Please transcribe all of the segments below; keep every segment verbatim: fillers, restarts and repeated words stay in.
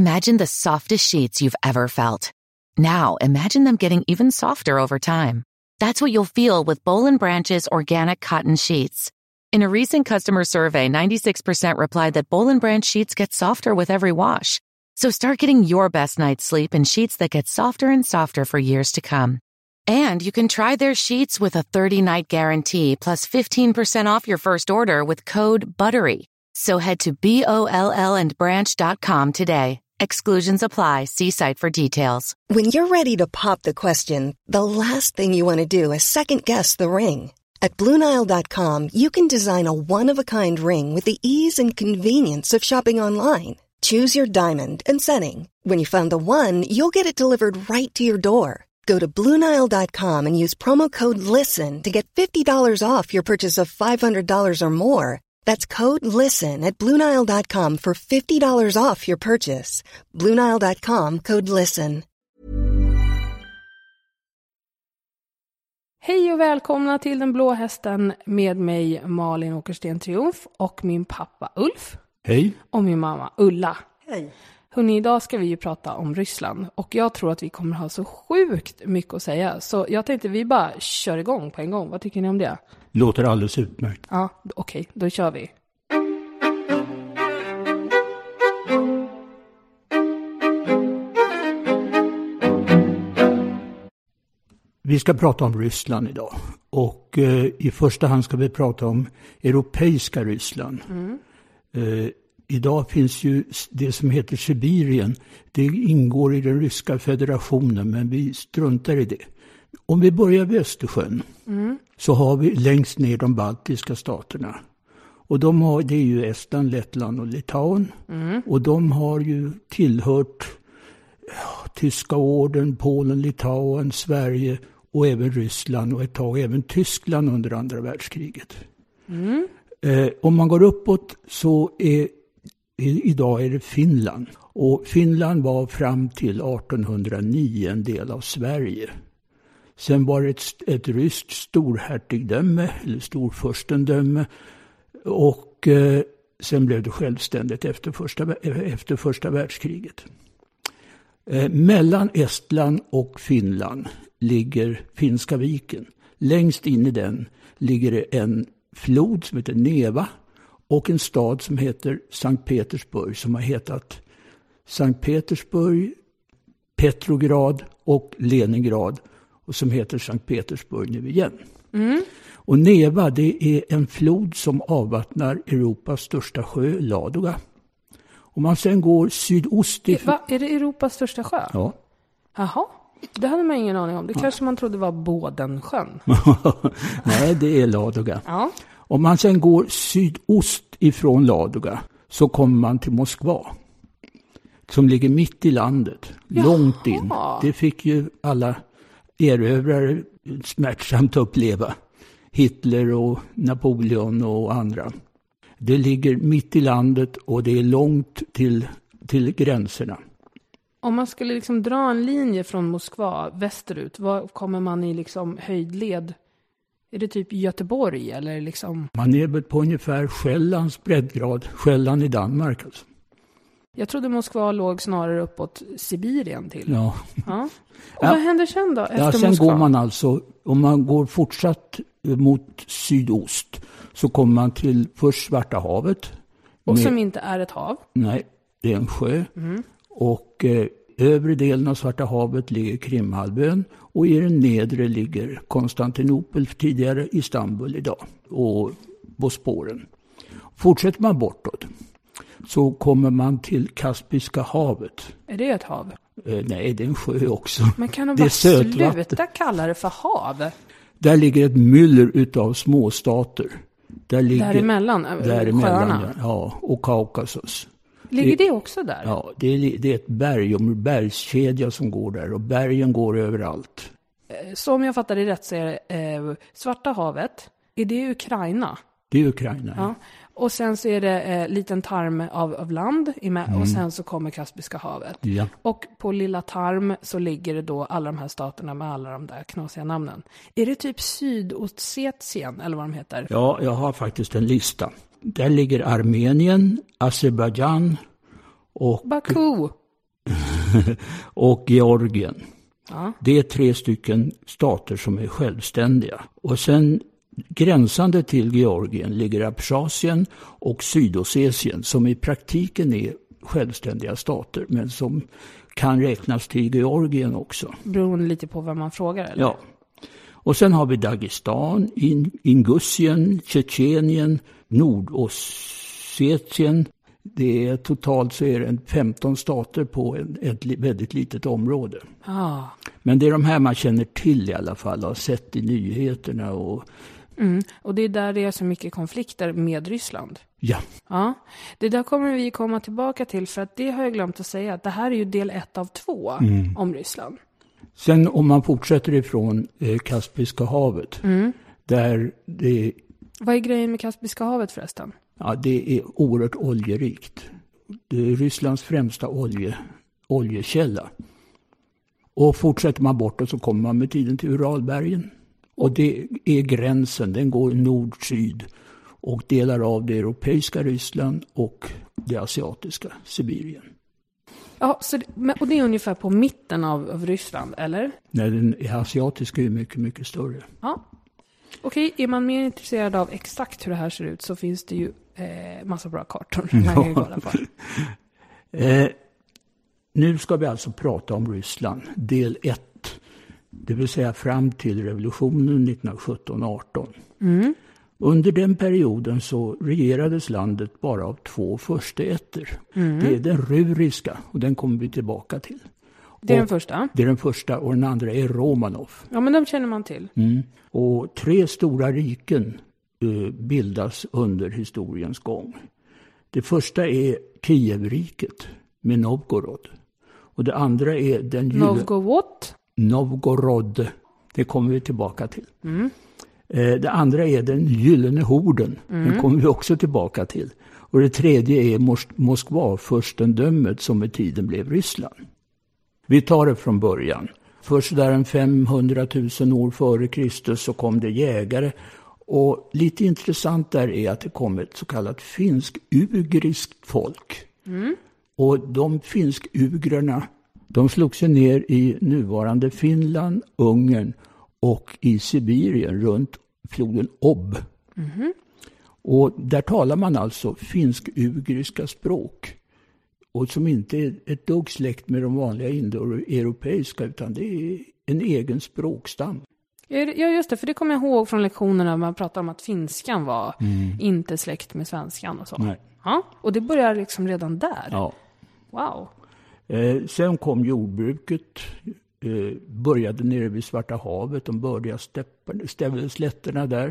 Imagine the softest sheets you've ever felt. Now, imagine them getting even softer over time. That's what you'll feel with Boll and Branch's organic cotton sheets. In a recent customer survey, ninety-six percent replied that Boll and Branch sheets get softer with every wash. So start getting your best night's sleep in sheets that get softer and softer for years to come. And you can try their sheets with a thirty-night guarantee plus fifteen percent off your first order with code BUTTERY. So head to B O L L and branch dot com today. Exclusions apply. See site for details. When you're ready to pop the question, the last thing you want to do is second-guess the ring. At Blue Nile dot com, you can design a one-of-a-kind ring with the ease and convenience of shopping online. Choose your diamond and setting. When you find the one, you'll get it delivered right to your door. Go to Blue Nile dot com and use promo code LISTEN to get fifty dollars off your purchase of five hundred dollars or more. That's code LISTEN at Blue Nile dot com for fifty dollars off your purchase. Blue Nile dot com, code LISTEN. Hej och välkomna till Den blå hästen med mig Malin Åkersten Triumf och min pappa Ulf. Hej. Och min mamma Ulla. Hej. Hörrni, idag ska vi ju prata om Ryssland och jag tror att vi kommer ha så sjukt mycket att säga. Så jag tänkte vi bara kör igång på en gång. Vad tycker ni om det? Låter alldeles utmärkt. Ja, okej, okay, då kör vi. Vi ska prata om Ryssland idag. Och eh, i första hand ska vi prata om europeiska Ryssland. Mm. Eh, idag finns ju det som heter Sibirien. Det ingår i den ryska federationen, men vi struntar i det. Om vi börjar vid Östersjön mm. så har vi längst ner de baltiska staterna. Och de har, det är ju Estland, Lettland och Litauen. Mm. Och de har ju tillhört ja, Tyska orden, Polen, Litauen, Sverige och även Ryssland och ett tag även Tyskland under andra världskriget. Mm. Eh, om man går uppåt så är i, idag är det Finland. Och Finland var fram till artonhundranio en del av Sverige. Sen var det ett, ett ryskt storhertigdöme eller storfurstendöme och eh, sen blev det självständigt efter första, efter första världskriget. Eh, mellan Estland och Finland ligger Finska viken. Längst in i den ligger det en flod som heter Neva och en stad som heter Sankt Petersburg som har hetat Sankt Petersburg, Petrograd och Leningrad och som heter Sankt Petersburg nu igen. Mm. Och Neva, det är en flod som avvattnar Europas största sjö, Ladoga. Om man sen går sydost... I... Va? Är det Europas största sjö? Ja. Jaha, det hade man ingen aning om. Det ja. kanske man trodde var Bådensjön. Nej, det är Ladoga. Ja. Om man sen går sydost ifrån Ladoga så kommer man till Moskva. Som ligger mitt i landet, Jaha. långt in. Det fick ju alla erövrare smärtsamt uppleva. Hitler och Napoleon och andra. Det ligger mitt i landet och det är långt till, till gränserna. Om man skulle liksom dra en linje från Moskva västerut, vad kommer man i liksom höjdled? Är det typ Göteborg eller liksom? Man är väl på ungefär Själlands breddgrad, Själland i Danmark alltså. Jag trodde Moskva låg snarare uppåt Sibirien till. Ja. ja. Och ja. vad händer sen då efter ja, sen Moskva? går man alltså, om man går fortsatt mot sydost så kommer man till först Svarta havet. Och med, som inte är ett hav? Nej, det är en sjö. Mm. Och eh, övre delen av Svarta havet ligger Krimhalvön och i den nedre ligger Konstantinopel, tidigare Istanbul idag, och Bosporen. Fortsätter man bortåt så kommer man till Kaspiska havet. Är det ett hav? Eh, nej, det är en sjö också. Men kan de det bara är sluta kalla det för hav? Där ligger ett myller utav småstater. Där ligger, däremellan, däremellan sjöarna? Ja, och Kaukasus. Ligger det, det också där? Ja, det är, det är ett berg, en bergskedja som går där och bergen går överallt. Så om jag fattar det rätt så är det eh, Svarta havet, är det Ukraina? Det är Ukraina, ja. ja. Och sen så är det eh, liten tarm av, av land med, mm. och sen så kommer Kaspiska havet. Ja. Och på lilla tarm så ligger det då alla de här staterna med alla de där knasiga namnen. Är det typ Sydossetien eller vad de heter? Ja, jag har faktiskt en lista. Där ligger Armenien, Azerbaijan och... Baku. och Georgien. Ja. Det är tre stycken stater som är självständiga. Och sen gränsande till Georgien ligger Abchasien och Sydossetien som i praktiken är självständiga stater men som kan räknas till Georgien också. Beroende lite på vem man frågar, eller? Ja. Och sen har vi Dagestan, Ingusien, Tjetjenien, Nordossetien. Det är totalt så är det femton stater på en, ett väldigt litet område. Ah. Men det är de här man känner till i alla fall och har sett i nyheterna. Och, mm. och det är där det är så mycket konflikter med Ryssland. ja. Ja, det där kommer vi komma tillbaka till, för att det har jag glömt att säga att det här är ju del ett av två mm. om Ryssland. Sen om man fortsätter ifrån eh, Kaspiska havet, mm. där det... Vad är grejen med Kaspiska havet förresten? Ja, det är oerhört oljerikt. Det är Rysslands främsta olje, oljekälla. Och fortsätter man bortåt så kommer man med tiden till Uralbergen. Och det är gränsen, den går nord-syd och delar av det europeiska Ryssland och det asiatiska Sibirien. Ja, så det, och det är ungefär på mitten av, av Ryssland, eller? Nej, den asiatiska är mycket, mycket större. Ja. Okej, är man mer intresserad av exakt hur det här ser ut så finns det ju eh, massa bra kartor. Man kan kolla på. eh, nu ska vi alltså prata om Ryssland, del ett. Det vill säga fram till revolutionen nittonhundrasjutton arton. Mm. Under den perioden så regerades landet bara av två fursteätter. Mm. Det är den ruriska och den kommer vi tillbaka till. Det är och den första? Det är den första och den andra är Romanov. Ja, men de känner man till. Mm. Och tre stora riken uh, bildas under historiens gång. Det första är Kievriket med Novgorod. Och det andra är den... Jul- Novgorod? Novgorod. Det kommer vi tillbaka till. Mm. Det andra är den gyllene horden. Mm. Den kommer vi också tillbaka till. Och det tredje är Mos- Moskva-furstendömet som med tiden blev Ryssland. Vi tar det från början. Först där en femhundratusen år före Kristus så kom det jägare. Och lite intressant där är att det kom ett så kallat finsk-ugriskt folk. Mm. Och de finsk-ugrarna, de slog sig ner i nuvarande Finland, Ungern och i Sibirien runt floden Ob. Mm. Och där talar man alltså finsk-ugriska språk. Och som inte är ett dugg släkt med de vanliga indoeuropeiska utan det är en egen språkstam. Ja just det, för det kommer jag ihåg från lektionerna när man pratade om att finskan var mm. inte släkt med svenskan och så. Nej. Ja, och det börjar liksom redan där. Ja. Wow. Eh, sen kom jordbruket, eh, började nere vid Svarta havet, de bördiga slätterna där.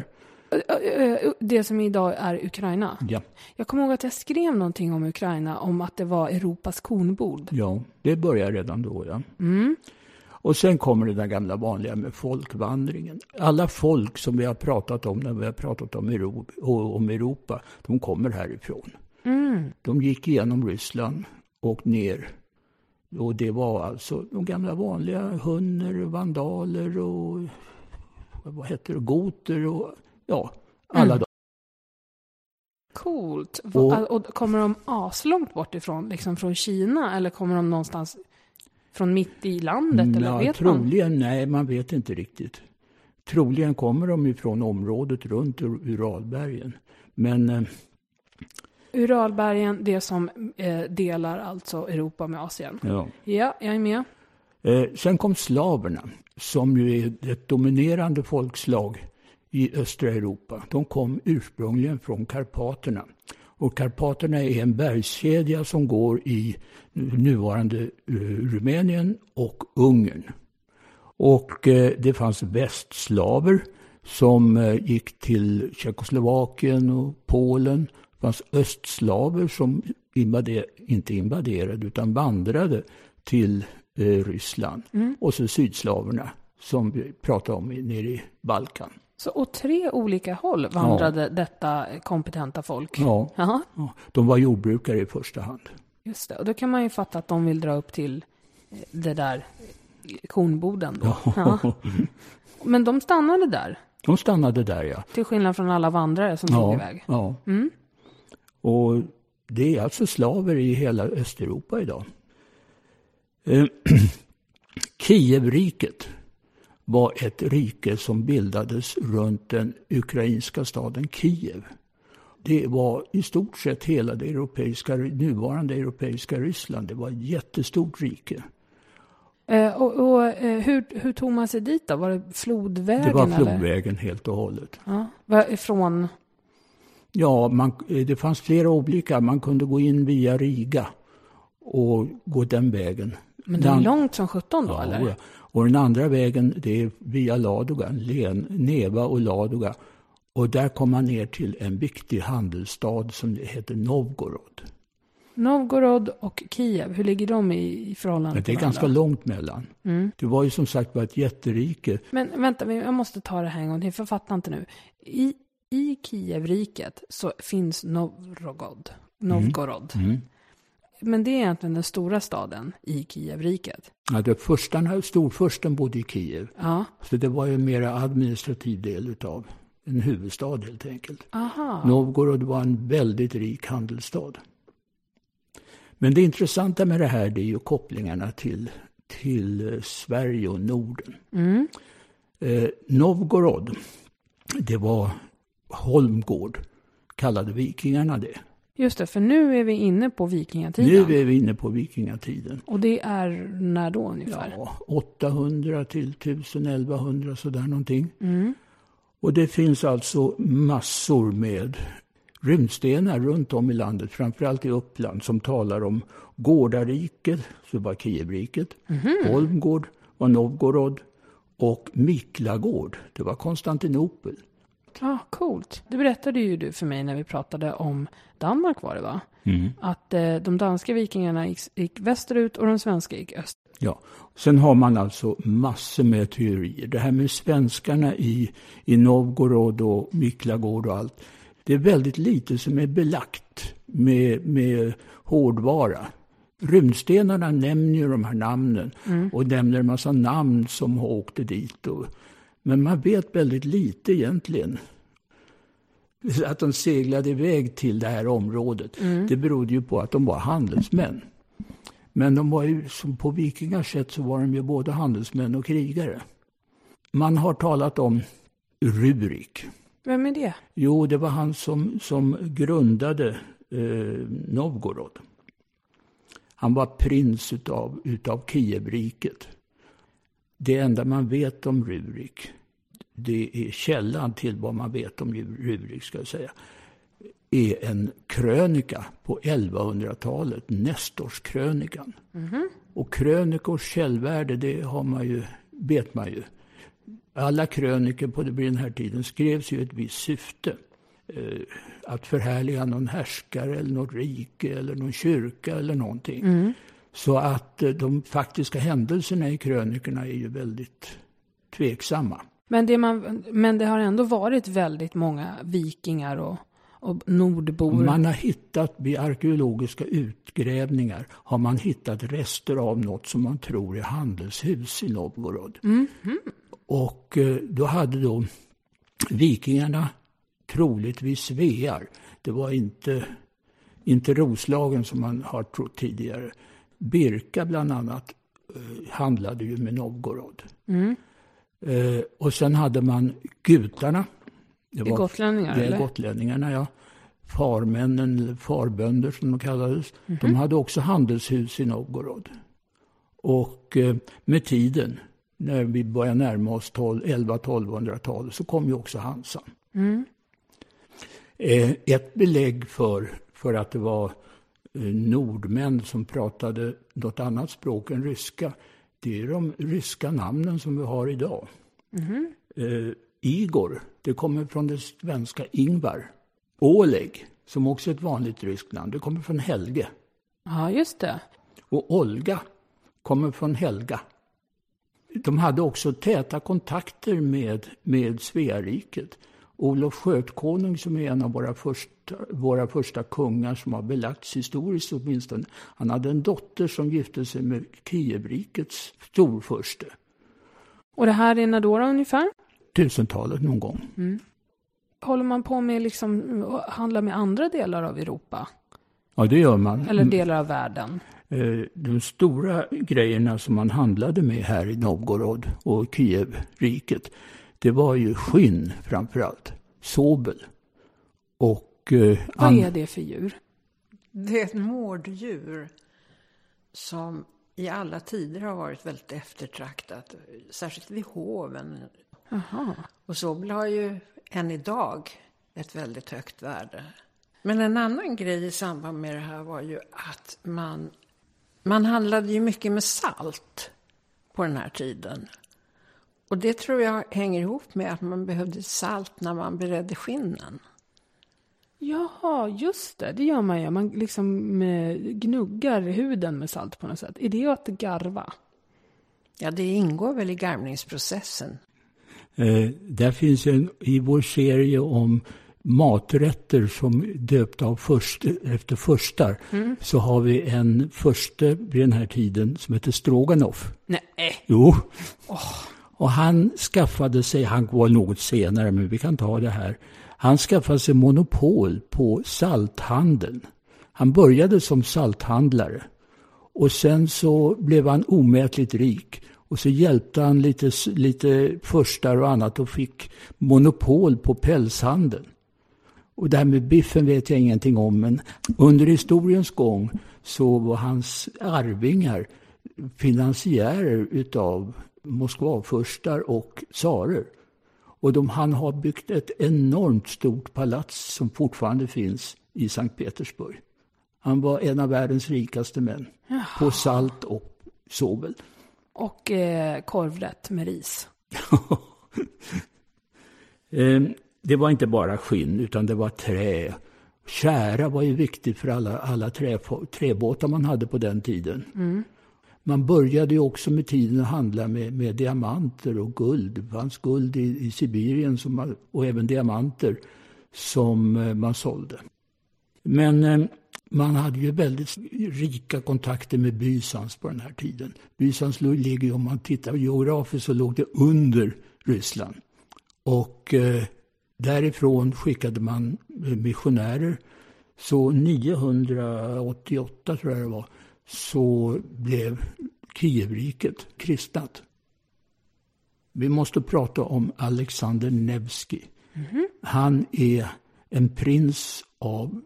Det som idag är Ukraina. Ja. Jag kommer ihåg att jag skrev någonting om Ukraina, om att det var Europas kornbod. Ja, det börjar redan då, ja. Mm. Och sen kommer det där gamla vanliga med folkvandringen. Alla folk som vi har pratat om när vi har pratat om Europa, om Europa de kommer härifrån. Mm. De gick igenom Ryssland och ner. Och det var alltså de gamla vanliga hunner, vandaler och vad heter det, goter och ja, alla mm. de. Coolt. Och, och kommer de aslångt bort ifrån, liksom från Kina, eller kommer de någonstans från mitt i landet? Ja, eller vet troligen, man? Nej, man vet inte riktigt. Troligen kommer de ifrån området runt Uralbergen. Men... Eh, Uralbergen, det som eh, delar alltså Europa med Asien. Ja, ja jag är med. Eh, sen kom slaverna, som ju är ett dominerande folkslag i östra Europa. De kom ursprungligen från Karpaterna. Och Karpaterna är en bergskedja som går i nuvarande eh, Rumänien och Ungern. Och eh, det fanns västslaver som eh, gick till Tjeckoslovakien och Polen. Det fanns östslaver som invader, inte invaderade utan vandrade till eh, Ryssland. Mm. Och så sydslaverna som vi pratade om nere i Balkan. Så åt tre olika håll vandrade ja. detta kompetenta folk? Ja. ja, de var jordbrukare i första hand. Just det, och då kan man ju fatta att de vill dra upp till det där kornboden då. Ja. Ja. Men de stannade där? De stannade där, ja. Till skillnad från alla vandrare som ja, tog iväg? Ja, mm. Och det är alltså slaver i hela Östeuropa idag. Kievriket var ett rike som bildades runt den ukrainska staden Kiev. Det var i stort sett hela det europeiska, nuvarande europeiska Ryssland. Det var ett jättestort rike. Eh, och och eh, hur, hur tog man sig dit då? Var det flodvägen? Det var flodvägen eller? helt och hållet. Ja, varifrån? Ja, man, det fanns flera olika. Man kunde gå in via Riga och gå den vägen. Men det är långt som sjutton då, ja, eller? Ja. Och den andra vägen, det är via Ladoga, Len, Neva och Ladoga. Och där kom man ner till en viktig handelsstad som heter Novgorod. Novgorod och Kiev, hur ligger de i, i förhållande till varandra? Det är ganska långt mellan. Mm. Det var ju som sagt bara ett jätterike. Men vänta, jag måste ta det här en gång till, för fattar inte nu. I, i Kievriket så finns Novgorod. Novgorod. Mm. Mm. Men det är egentligen den stora staden i Kievriket. Ja, det första, storförsten bodde i Kiev. Ja. Så det var ju en mer administrativ del utav en huvudstad helt enkelt. Aha. Novgorod var en väldigt rik handelsstad. Men det intressanta med det här, det är ju kopplingarna till, till Sverige och Norden. Mm. Eh, Novgorod, det var Holmgård, kallade vikingarna det. Just det, för nu är vi inne på vikingatiden. Nu är vi inne på vikingatiden. Och det är när då ungefär? Ja, åttahundra till tusen elvahundra sådär någonting. Mm. Och det finns alltså massor med rymdstenar runt om i landet, framförallt i Uppland, som talar om Gårdariket, så var Kievriket, mm-hmm. Holmgård var Novgorod och Miklagård, det var Konstantinopel. Ja, ah, coolt. Det berättade ju du för mig när vi pratade om Danmark, var det va? Mm. Att eh, de danska vikingarna gick, gick västerut och de svenska gick öst. Ja, sen har man alltså massor med teorier. Det här med svenskarna i, i Novgorod och Miklagård och allt. Det är väldigt lite som är belagt med, med hårdvara. Rymdstenarna nämner ju de här namnen mm. och nämner en massa namn som åkte dit. Och, men man vet väldigt lite egentligen. Att de seglade iväg till det här området. Mm. Det berodde ju på att de var handelsmän. Men de var ju, som på vikingars sätt så var de ju både handelsmän och krigare. Man har talat om Rurik. Vem är det? Jo, det var han som, som grundade eh, Novgorod. Han var prins utav, utav Kievriket. Det enda man vet om Rurik, det är källan till vad man vet om Rurik, ska jag säga, är en krönika på elvahundratalet, Nestorskrönikan. Mm-hmm. Och krönikors källvärde, det har man ju, vet man ju. Alla kröniker på den här tiden skrevs ju ett visst syfte. Eh, att förhärliga någon härskare eller något rike eller någon kyrka eller någonting. Mm. Så att eh, de faktiska händelserna i krönikerna är ju väldigt tveksamma. Men det, man, men det har ändå varit väldigt många vikingar och, och nordbor. Man har hittat, vid arkeologiska utgrävningar, har man hittat rester av något som man tror är handelshus i Novgorod. Mm. Mm. Och då hade då vikingarna troligtvis svear. Det var inte, inte Roslagen som man har trott tidigare. Birka bland annat eh, handlade ju med Novgorod. Mm. Eh, och sen hade man gutarna. Det var gotlänningar, det eller? Gotlänningarna, ja. Farmännen, eller farbönder som de kallades. Mm-hmm. De hade också handelshus i Novgorod. Och eh, med tiden, när vi börjar närma oss elva-tolvhundratalet, så kom ju också Hansan. Mm. Eh, ett belägg för, för att det var eh, nordmän som pratade något annat språk än ryska, det är de ryska namnen som vi har idag. Mm. Eh, Igor, det kommer från det svenska Ingvar. Oleg, som också är ett vanligt ryskt namn, det kommer från Helge. Ja, just det. Och Olga kommer från Helga. De hade också täta kontakter med, med Sveariket. Olof Skötkonung, som är en av våra första, våra första kungar som har belagts historiskt åtminstone. Han hade en dotter som gifte sig med Kievrikets storförste. Och det här är när då ungefär? Tusentalet någon gång. Mm. Håller man på med liksom handla med andra delar av Europa Ja, det gör man. Eller delar av världen. De stora grejerna som man handlade med här i Novgorod och Kievriket, det var ju skinn framförallt. Sobel. Och, eh, Vad är det för djur? Det är ett mårddjur som i alla tider har varit väldigt eftertraktat. Särskilt vid hoven. Aha. Och sobel har ju än idag ett väldigt högt värde. Men en annan grej i samband med det här var ju att man, man handlade ju mycket med salt på den här tiden. Och det tror jag hänger ihop med att man behövde salt när man beredde skinnen. Jaha, just det. Det gör man ju. Man liksom eh, gnuggar huden med salt på något sätt. Är det att garva? Ja, det ingår väl i garvningsprocessen. Eh, där finns en, i vår serie om maträtter som döpt av först, efter förstar. Mm. Så har vi en förste vid den här tiden som heter Stroganoff. Nej. Jo. Oh. Och han skaffade sig, han går något senare men vi kan ta det här. Han skaffade sig monopol på salthandeln. Han började som salthandlare. Och sen så blev han omätligt rik. Och så hjälpte han lite, lite förstar och annat och fick monopol på pälshandeln. Och det här med biffen vet jag ingenting om. Men under historiens gång så var hans arvingar finansiärer utav Moskvafurstar och tsarer. Och de, han har byggt ett enormt stort palats som fortfarande finns i Sankt Petersburg. Han var en av världens rikaste män. Jaha. På salt och sobel. Och eh, korvrätt med ris. eh, det var inte bara skinn utan det var trä. Kära var ju viktigt för alla, alla trä, träbåtar man hade på den tiden. Mm. Man började ju också med tiden att handla med, med diamanter och guld. Det fanns guld i, i Sibirien som man, och även diamanter som eh, man sålde. Men eh, man hade ju väldigt rika kontakter med Bysans på den här tiden. Bysans ligger, om man tittar geografiskt, så låg det under Ryssland. Och eh, därifrån skickade man missionärer. Så niohundraåttioåtta tror jag det var, så blev Kievriket kristnat. Vi måste prata om Alexander Nevsky. Mm-hmm. Han är en prins av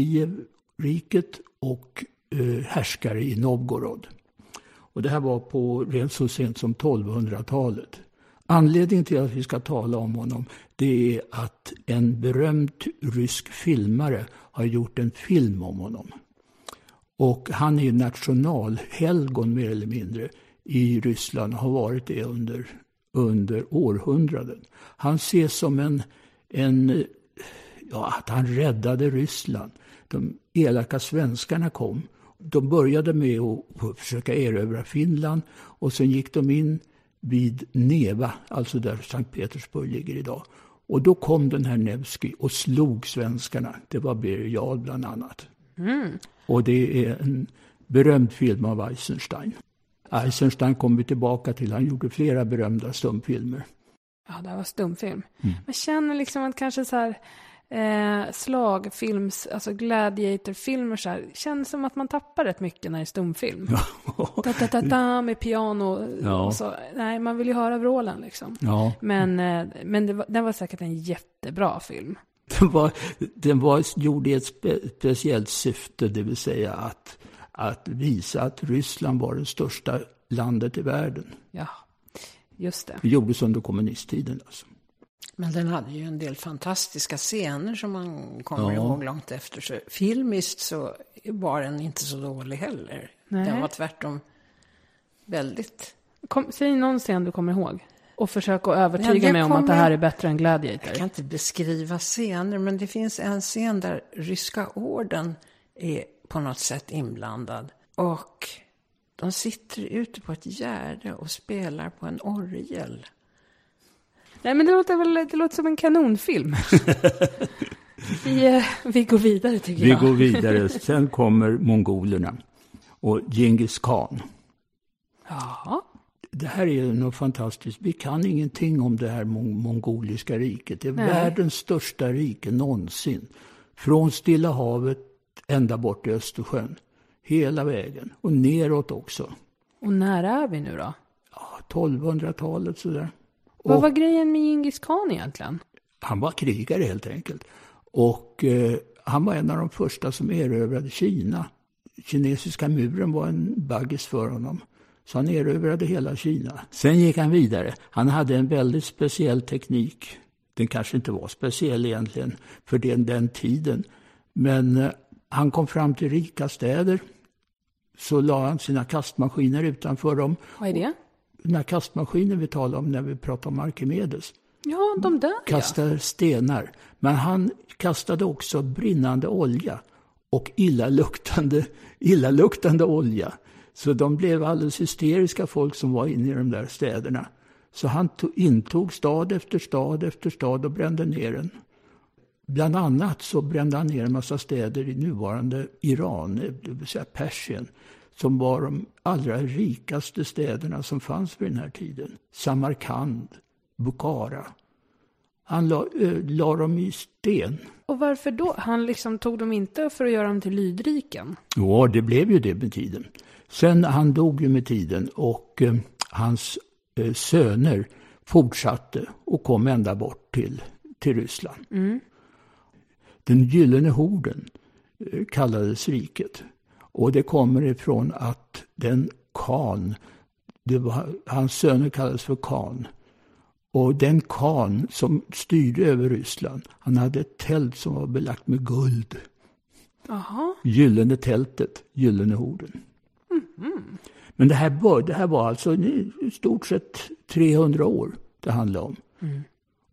Kievriket och eh, härskare i Novgorod. Och det här var på rent så sent som tolvhundratalet. Anledningen till att vi ska tala om honom, det är att en berömd rysk filmare har gjort en film om honom. Och han är nationalhelgon mer eller mindre i Ryssland och har varit det under, under århundraden. Han ses som en, en ja, att han räddade Ryssland. De elaka svenskarna kom. De började med att försöka erövra Finland och sen gick de in vid Neva, alltså där Sankt Petersburg ligger idag. Och då kom den här Nevsky och slog svenskarna. Det var Birger Jarl bland annat. Mm. Och det är en berömd film av Eisenstein. Eisenstein kom vi tillbaka till. Han gjorde flera berömda stumfilmer. Ja, det var stumfilm. Mm. Man känner liksom att kanske så här eh, slagfilms, alltså gladiatorfilmer så här, känns som att man tappar rätt mycket när det är stumfilm. ta, ta, ta, ta, med piano. Ja. Och så. Nej, man vill ju höra vrålen liksom. Ja. Men, eh, men det var, den var säkert en jättebra film. Den var, den var gjord i ett spe, speciellt syfte, det vill säga att, att visa att Ryssland var det största landet i världen. Ja, just det. Det gjordes under kommunisttiden alltså. Men den hade ju en del fantastiska scener som man kommer ja. ihåg långt efter. Så filmiskt så var den inte så dålig heller. Nej. Den var tvärtom väldigt... Kom, säg någon scen du kommer ihåg. Och försöka övertyga ja, mig om att det här är bättre än Gladiator. Jag kan inte beskriva scener, men det finns en scen där ryska orden är på något sätt inblandad. Och de sitter ute på ett gärde och spelar på en orgel. Nej, men det låter väl det låter som en kanonfilm. vi, vi går vidare tycker vi jag. Vi går vidare. Sen kommer mongolerna och Genghis Khan. Ja. Det här är något fantastiskt. Vi kan ingenting om det här mongoliska riket. Det är Nej. världens största rike någonsin. Från Stilla havet ända bort i Östersjön. Hela vägen. Och neråt också. Och när är vi nu då? Ja, tolvhundratalet sådär. Vad och, var grejen med Djingis khan egentligen? Han var krigare helt enkelt. Och eh, han var en av de första som erövrade Kina. Kinesiska muren var en baggis för honom. Så han erövrade hela Kina. Sen gick han vidare. Han hade en väldigt speciell teknik. Den kanske inte var speciell egentligen för den, den tiden. Men eh, han kom fram till rika städer. Så la han sina kastmaskiner utanför dem. Vad är det? Den här kastmaskinen vi talar om när vi pratar om Archimedes. Ja, de där Kastade ja. stenar. Men han kastade också brinnande olja. Och illaluktande, illaluktande olja. Så de blev alldeles hysteriska folk som var inne i de där städerna. Så han tog, intog stad efter stad efter stad och brände ner den. Bland annat så brände han ner en massa städer i nuvarande Iran, det vill säga Persien. Som var de allra rikaste städerna som fanns vid den här tiden. Samarkand, Bukhara. Han la, äh, la dem i sten. Och varför då? Han liksom tog dem inte för att göra dem till lydriken? Ja, det blev ju det med tiden. Sen han dog ju med tiden och eh, hans eh, söner fortsatte och kom ända bort till, till Ryssland. Mm. Den gyllene horden eh, kallades riket. Och det kommer ifrån att den khan, det var, hans söner kallades för khan. Och den khan som styrde över Ryssland, han hade ett tält som var belagt med guld. Aha. Gyllene tältet, gyllene horden. Mm. Men det här, var, det här var alltså i stort sett trehundra år det handlade om. Mm.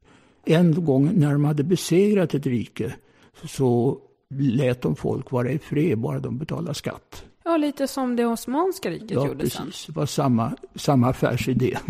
En gång när de hade besegrat ett rike så lät de folk vara i fred bara de betalade skatt. Ja, lite som det Osmanska riket ja, gjorde sen. Ja, precis. Det var samma, samma affärsidé.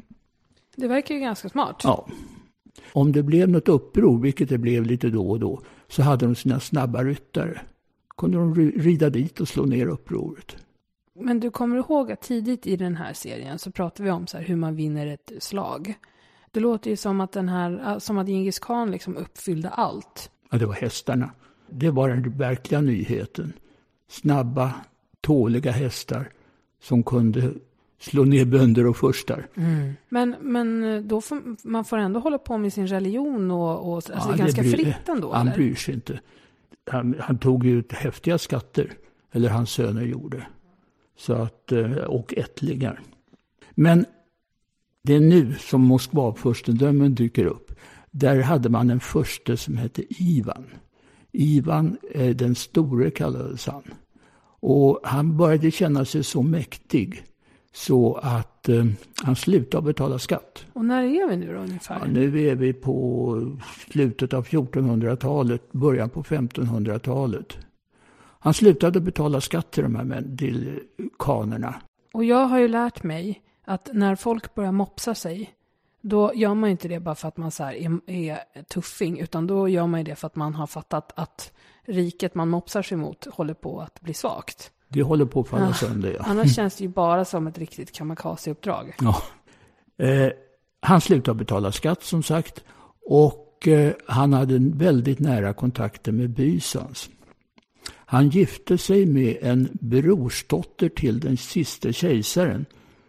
Det verkar ju ganska smart. Ja. Om det blev något uppror, vilket det blev lite då och då, så hade de sina snabba ryttare. Kunde de rida dit och slå ner upproret. Men du kommer ihåg att tidigt i den här serien så pratar vi om så här hur man vinner ett slag. Det låter ju som att den här, som att Djingis khan liksom uppfyllde allt. Ja, det var hästarna. Det var den verkliga nyheten. Snabba, tåliga hästar som kunde slå ner bönder och furstar. Mm. Men, men då får, man får ändå hålla på med sin religion och, och alltså ja, det är ganska bryr, fritt ändå. Han eller? bryr sig inte. Han, han tog ut häftiga skatter. Eller hans söner gjorde. Så att, och ättlingar. Men det är nu som Moskva-furstendömen dyker upp. Där hade man en furste som hette Ivan. Ivan, den store kallades han. Och han började känna sig så mäktig så att eh, han slutade betala skatt. Och när är vi nu då ungefär? Ja, nu är vi på slutet av fjortonhundratalet, början på femtonhundratalet. Han slutade betala skatt till de här män, till kanerna. Och jag har ju lärt mig att när folk börjar mopsa sig, då gör man inte det bara för att man så här är, är tuffing, utan då gör man det för att man har fattat att riket man mopsar sig mot håller på att bli svagt. Det håller på att falla ja. sönder, ja. Annars känns det ju bara som ett riktigt kamikaze-uppdrag. Ja. Eh, han slutade betala skatt som sagt, och eh, han hade en väldigt nära kontakter med Bysans. Han gifte sig med en brorsdotter till den sista kejsaren.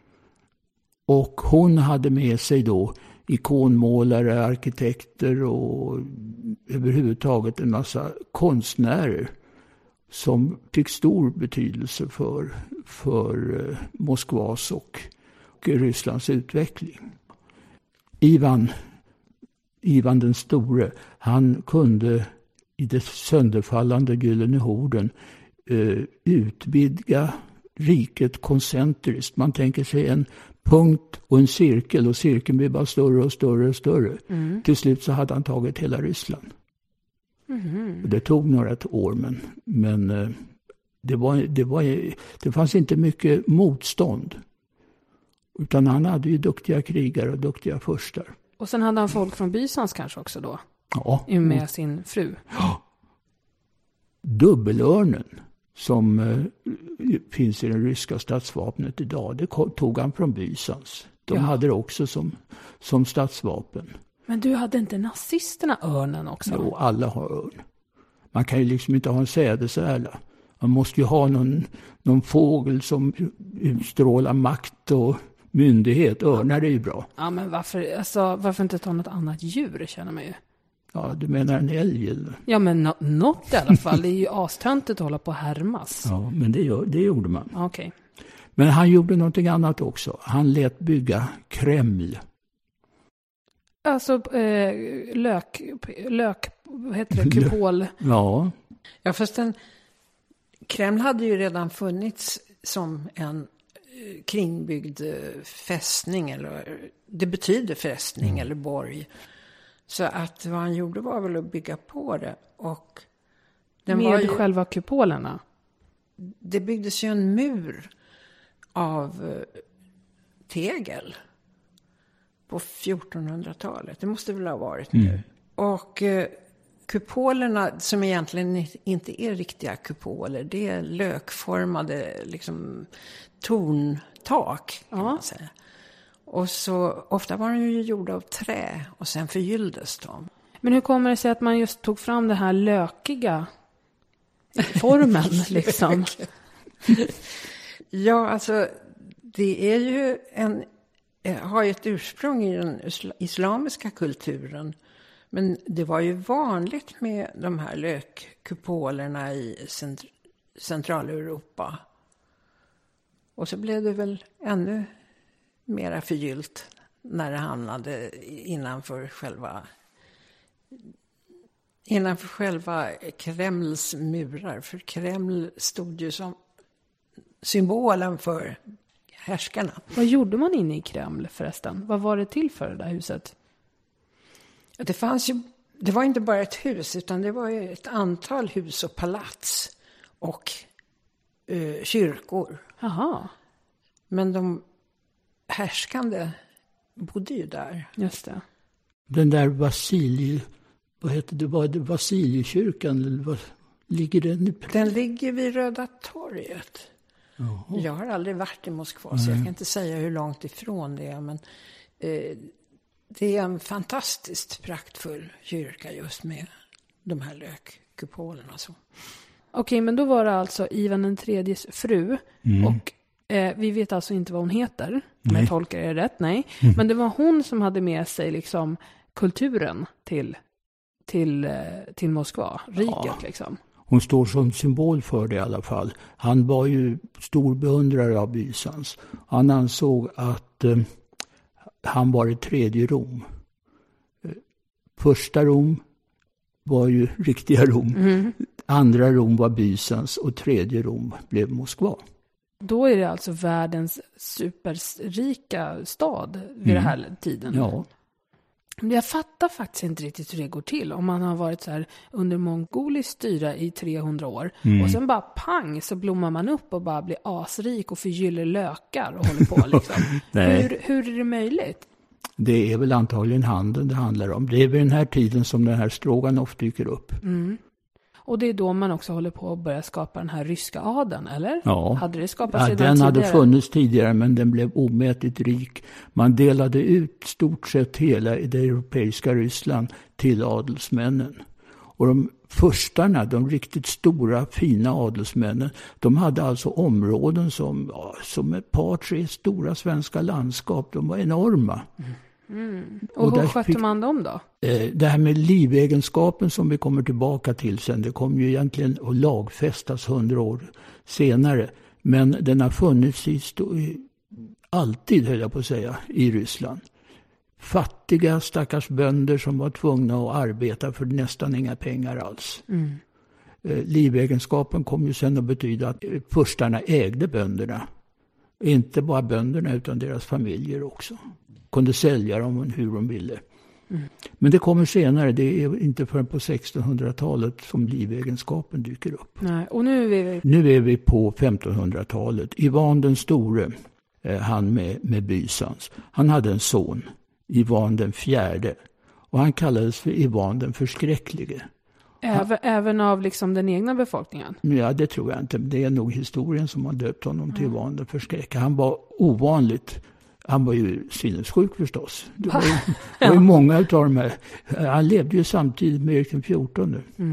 Och hon hade med sig då ikonmålare, arkitekter och överhuvudtaget en massa konstnärer som fick stor betydelse för, för Moskvas och, och Rysslands utveckling. Ivan, Ivan den store, han kunde i det sönderfallande gyllene horden eh, utvidga riket koncentriskt. Man tänker sig en punkt och en cirkel, och cirkeln blir bara större och större och större. Mm. Till slut så hade han tagit hela Ryssland. Mm. Det tog några år, men, men eh, det, var, det, var, det fanns inte mycket motstånd. Utan han hade ju duktiga krigare och duktiga furstar. Och sen hade han folk från Bysans kanske också då? Ja. Med sin fru. Ja. Dubbelörnen som eh, finns i det ryska statsvapnet idag, det tog han från Bysans. De ja. hade det också som, som statsvapen. Men du hade inte nazisterna örnen också? Jo, alla har örn. Man kan ju liksom inte ha en sädesärla. Man måste ju ha någon, någon fågel som utstrålar makt och myndighet. Örnar är ju bra. Ja, men varför, alltså, varför inte ta något annat djur, känner man ju. Ja, du menar en älg eller? Ja, men no- något i alla fall. Det är ju astöntigt att hålla på och härmas. Ja, men det, gör, det gjorde man. Okej. Okay. Men han gjorde någonting annat också. Han lät bygga Kreml. Alltså eh, lök, lök, vad heter det, kupol? Ja. Ja, fast den, Kreml hade ju redan funnits som en eh, kringbyggd eh, fästning. Eller, det betyder fästning mm. eller borg. Så att vad han gjorde var väl att bygga på det. Och den med var ju, själva kupolerna? Det byggdes ju en mur av eh, tegel på fjortonhundratalet. Det måste väl ha varit nu. Mm. Och eh, kupolerna, som egentligen inte är riktiga kupoler, det är lökformade liksom torntak, kan ja. man säga. Och så ofta var de ju gjorda av trä och sen förgylldes de. Men hur kommer det sig att man just tog fram det här lökiga formen liksom? Ja, alltså det är ju en, har ju ett ursprung i den islamiska kulturen. Men det var ju vanligt med de här lökkupolerna i cent- Centraleuropa. Och så blev det väl ännu mera förgyllt när det hamnade innanför själva innanför själva Kremls murar. För Kreml stod ju som symbolen för härskarna. Vad gjorde man inne i Kreml förresten? Vad var det till för det där huset? Det fanns ju, det var inte bara ett hus, utan det var ju ett antal hus och palats och uh, kyrkor. Aha. Men de härskande bodde ju där. Just det. Den där Vasilij, vad heter det, var det Vasiljkyrkan eller vad ligger den? Den ligger vid Röda torget. Jaha. Jag har aldrig varit i Moskva, mm. så jag kan inte säga hur långt ifrån det är, men eh, det är en fantastiskt praktfull kyrka just med de här lökkupolerna. Så. Okej, men då var det alltså Ivan den tredjes fru. Mm. Och eh, vi vet alltså inte vad hon heter. Om jag tolkar det rätt, nej. Mm. Men det var hon som hade med sig liksom kulturen till, till, till Moskva. Riket ja. liksom. Hon står som symbol för det i alla fall. Han var ju stor beundrare av Bysans. Han ansåg att eh, han var i tredje Rom. Första Rom var ju riktiga Rom. Mm. Andra Rom var Bysans och tredje Rom blev Moskva. Då är det alltså världens superrika stad vid mm. den här tiden. Ja. Jag fattar faktiskt inte riktigt hur det går till. Om man har varit så här under mongoliskt styra i trehundra år. Mm. Och sen bara pang så blommar man upp och bara blir asrik och förgyller lökar och håller på liksom. hur, hur är det möjligt? Det är väl antagligen handeln det handlar om. Det är vid den här tiden som den här Stroganoff dyker upp. Mm. Och det är då man också håller på att börja skapa den här ryska adeln, eller? Ja, hade det skapats ja den hade funnits tidigare, men den blev omätligt rik. Man delade ut stort sett hela det europeiska Ryssland till adelsmännen. Och de förstarna, de riktigt stora, fina adelsmännen, de hade alltså områden som, ja, som ett par, tre stora svenska landskap. De var enorma. Mm. Mm. Och, och hur skötte fick, man dem då? Eh, det här med livegenskapen som vi kommer tillbaka till sen, det kom ju egentligen att lagfästas hundra år senare. Men den har funnits i, i, alltid, höll jag på att säga, i Ryssland. Fattiga stackars bönder som var tvungna att arbeta för nästan inga pengar alls. Mm. Eh, livegenskapen kom ju sen att betyda att förstarna ägde bönderna. Inte bara bönderna utan deras familjer också. Kunde sälja dem hur de ville. Mm. Men det kommer senare. Det är inte förrän på sextonhundratalet som livegenskapen dyker upp. Nej, och nu är vi... Nu är vi på femtonhundratalet. Ivan den store, eh, han med, med Bysans. Han hade en son, Ivan den fjärde. Och han kallades för Ivan den förskräcklige. Även, han, även av liksom den egna befolkningen? Ja, det tror jag inte. Det är nog historien som har döpt honom till mm. Ivan den förskräcklige. Han var ovanligt... Han var ju sinnessjuk förstås. Det var ju, det var ju många av de här. Han levde ju samtidigt med Erik den fjortonde. Mm.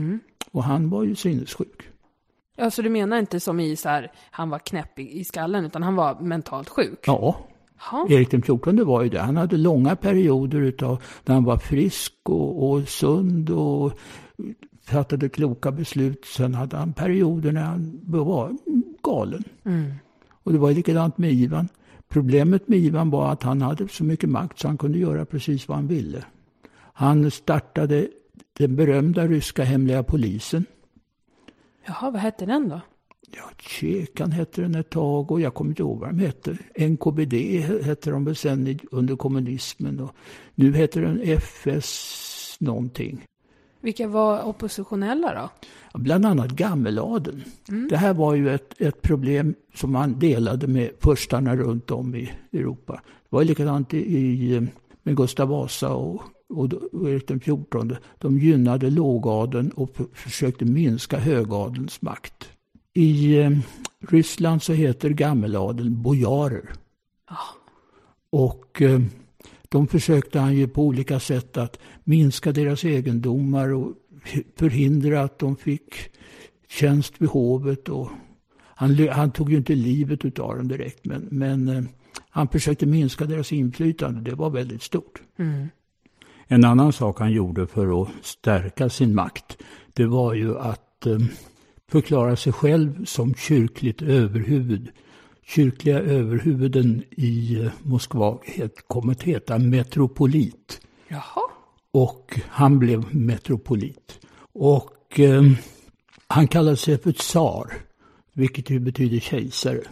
Och han var ju sinnessjuk. Ja, så du menar inte som i så här, han var knäpp i, i skallen, utan han var mentalt sjuk? Ja, ha. Erik den fjortonde var ju det. Han hade långa perioder utav när han var frisk och, och sund och fattade kloka beslut. Sen hade han perioder när han var galen. Mm. Och det var likadant med Ivan. Problemet med Ivan var att han hade så mycket makt så han kunde göra precis vad han ville. Han startade den berömda ryska hemliga polisen. Jaha, vad hette den då? Ja, Tjekan hette den ett tag och jag kommer inte ihåg vad de hette. N K B D hette de väl sen under kommunismen och nu heter den F S någonting. Vilka var oppositionella då? Ja, bland annat gammeladeln. Mm. Det här var ju ett, ett problem som man delade med förstarna runt om i Europa. Det var likadant i, med Gustav Vasa och och Erik den fjortonde, de gynnade lågadeln och försökte minska högadelns makt. I eh, Ryssland så heter gammeladeln bojarer. Oh. Och eh, de försökte han ju på olika sätt att minska deras egendomar och förhindra att de fick tjänst vid hovet. Och han, han tog ju inte livet utav dem direkt, men, men eh, han försökte minska deras inflytande. Det var väldigt stort. Mm. En annan sak han gjorde för att stärka sin makt, det var ju att eh, förklara sig själv som kyrkligt överhuvud. Kyrkliga överhuvuden i eh, Moskva kom att heta metropolit. Jaha. Och han blev metropolit. Och eh, han kallade sig för tsar, vilket ju betyder kejsare.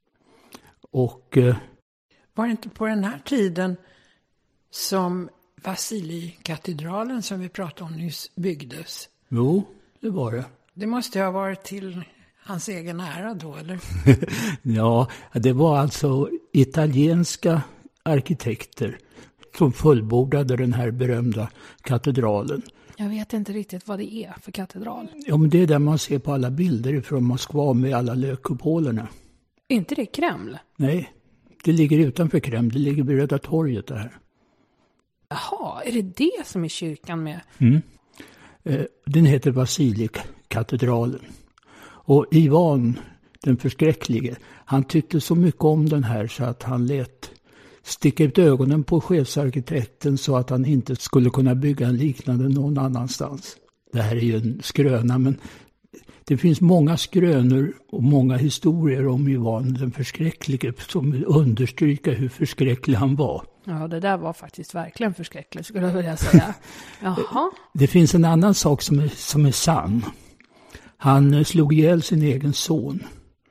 Och eh, var det inte på den här tiden som Vasilij-katedralen som vi pratade om nyss byggdes? Jo, det var det. Det måste ju ha varit till hans egen ära då, eller? Ja, det var alltså italienska arkitekter som fullbordade den här berömda katedralen. Jag vet inte riktigt vad det är för katedral. Ja, men det är där man ser på alla bilder från Moskva med alla lökkupolerna. Är inte det Kreml? Nej, det ligger utanför Kreml. Det ligger vid Röda torget där. Jaha, är det det som är kyrkan med? Mm. Eh, den heter Vasilij-katedralen. Och Ivan, den förskräcklige, han tyckte så mycket om den här så att han lät sticka ut ögonen på chefsarkitekten så att han inte skulle kunna bygga en liknande någon annanstans. Det här är ju en skröna, men det finns många skrönor och många historier om Ivan den förskräcklige som understryker hur förskräcklig han var. Ja, det där var faktiskt verkligen förskräckligt skulle jag vilja säga. Jaha. Det finns en annan sak som är, som är sann. Han slog ihjäl sin egen son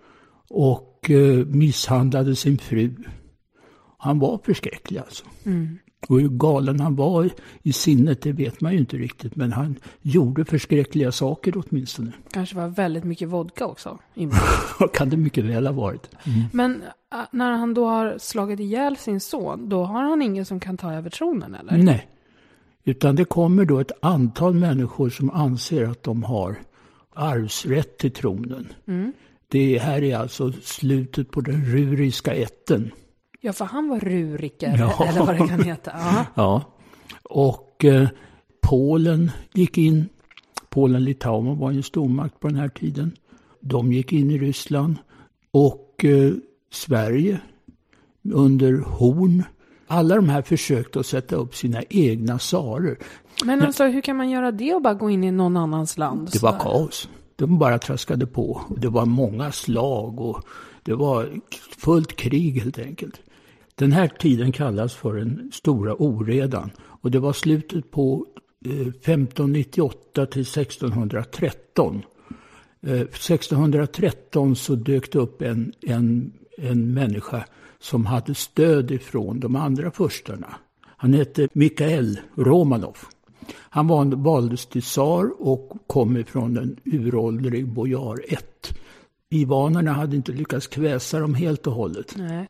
och eh, misshandlade sin fru. Han var förskräcklig alltså. Mm. Och hur galen han var i sinnet, det vet man ju inte riktigt. Men han gjorde förskräckliga saker åtminstone. Kanske var väldigt mycket vodka också. Kan det mycket väl ha varit. Mm. Men när han då har slagit ihjäl sin son, då har han ingen som kan ta över tronen, eller? Nej, utan det kommer då ett antal människor som anser att de har arvsrätt till tronen. Mm. Det här är alltså slutet på den ruriska ätten. Ja, för han var ruriker, ja. Eller vad det kan heta. Aha. Ja, och eh, Polen gick in. Polen-Litauen var en stormakt på den här tiden. De gick in i Ryssland. Och eh, Sverige under Horn. Alla de här försökte att sätta upp sina egna tsarer. Men alltså, hur kan man göra det och bara gå in i någon annans land? Det var kaos. De bara traskade på. Det var många slag och det var fullt krig helt enkelt. Den här tiden kallas för den stora oredan. Och det var slutet på eh, femton nittioåtta till sextonhundratretton. Eh, sextonhundratretton så dök det upp en, en, en människa som hade stöd ifrån de andra förstarna. Han hette Mikhail Romanov. Han var, valdes till tsar och kom ifrån en uråldrig bojar ett. Ivanerna hade inte lyckats kväsa dem helt och hållet. Nej.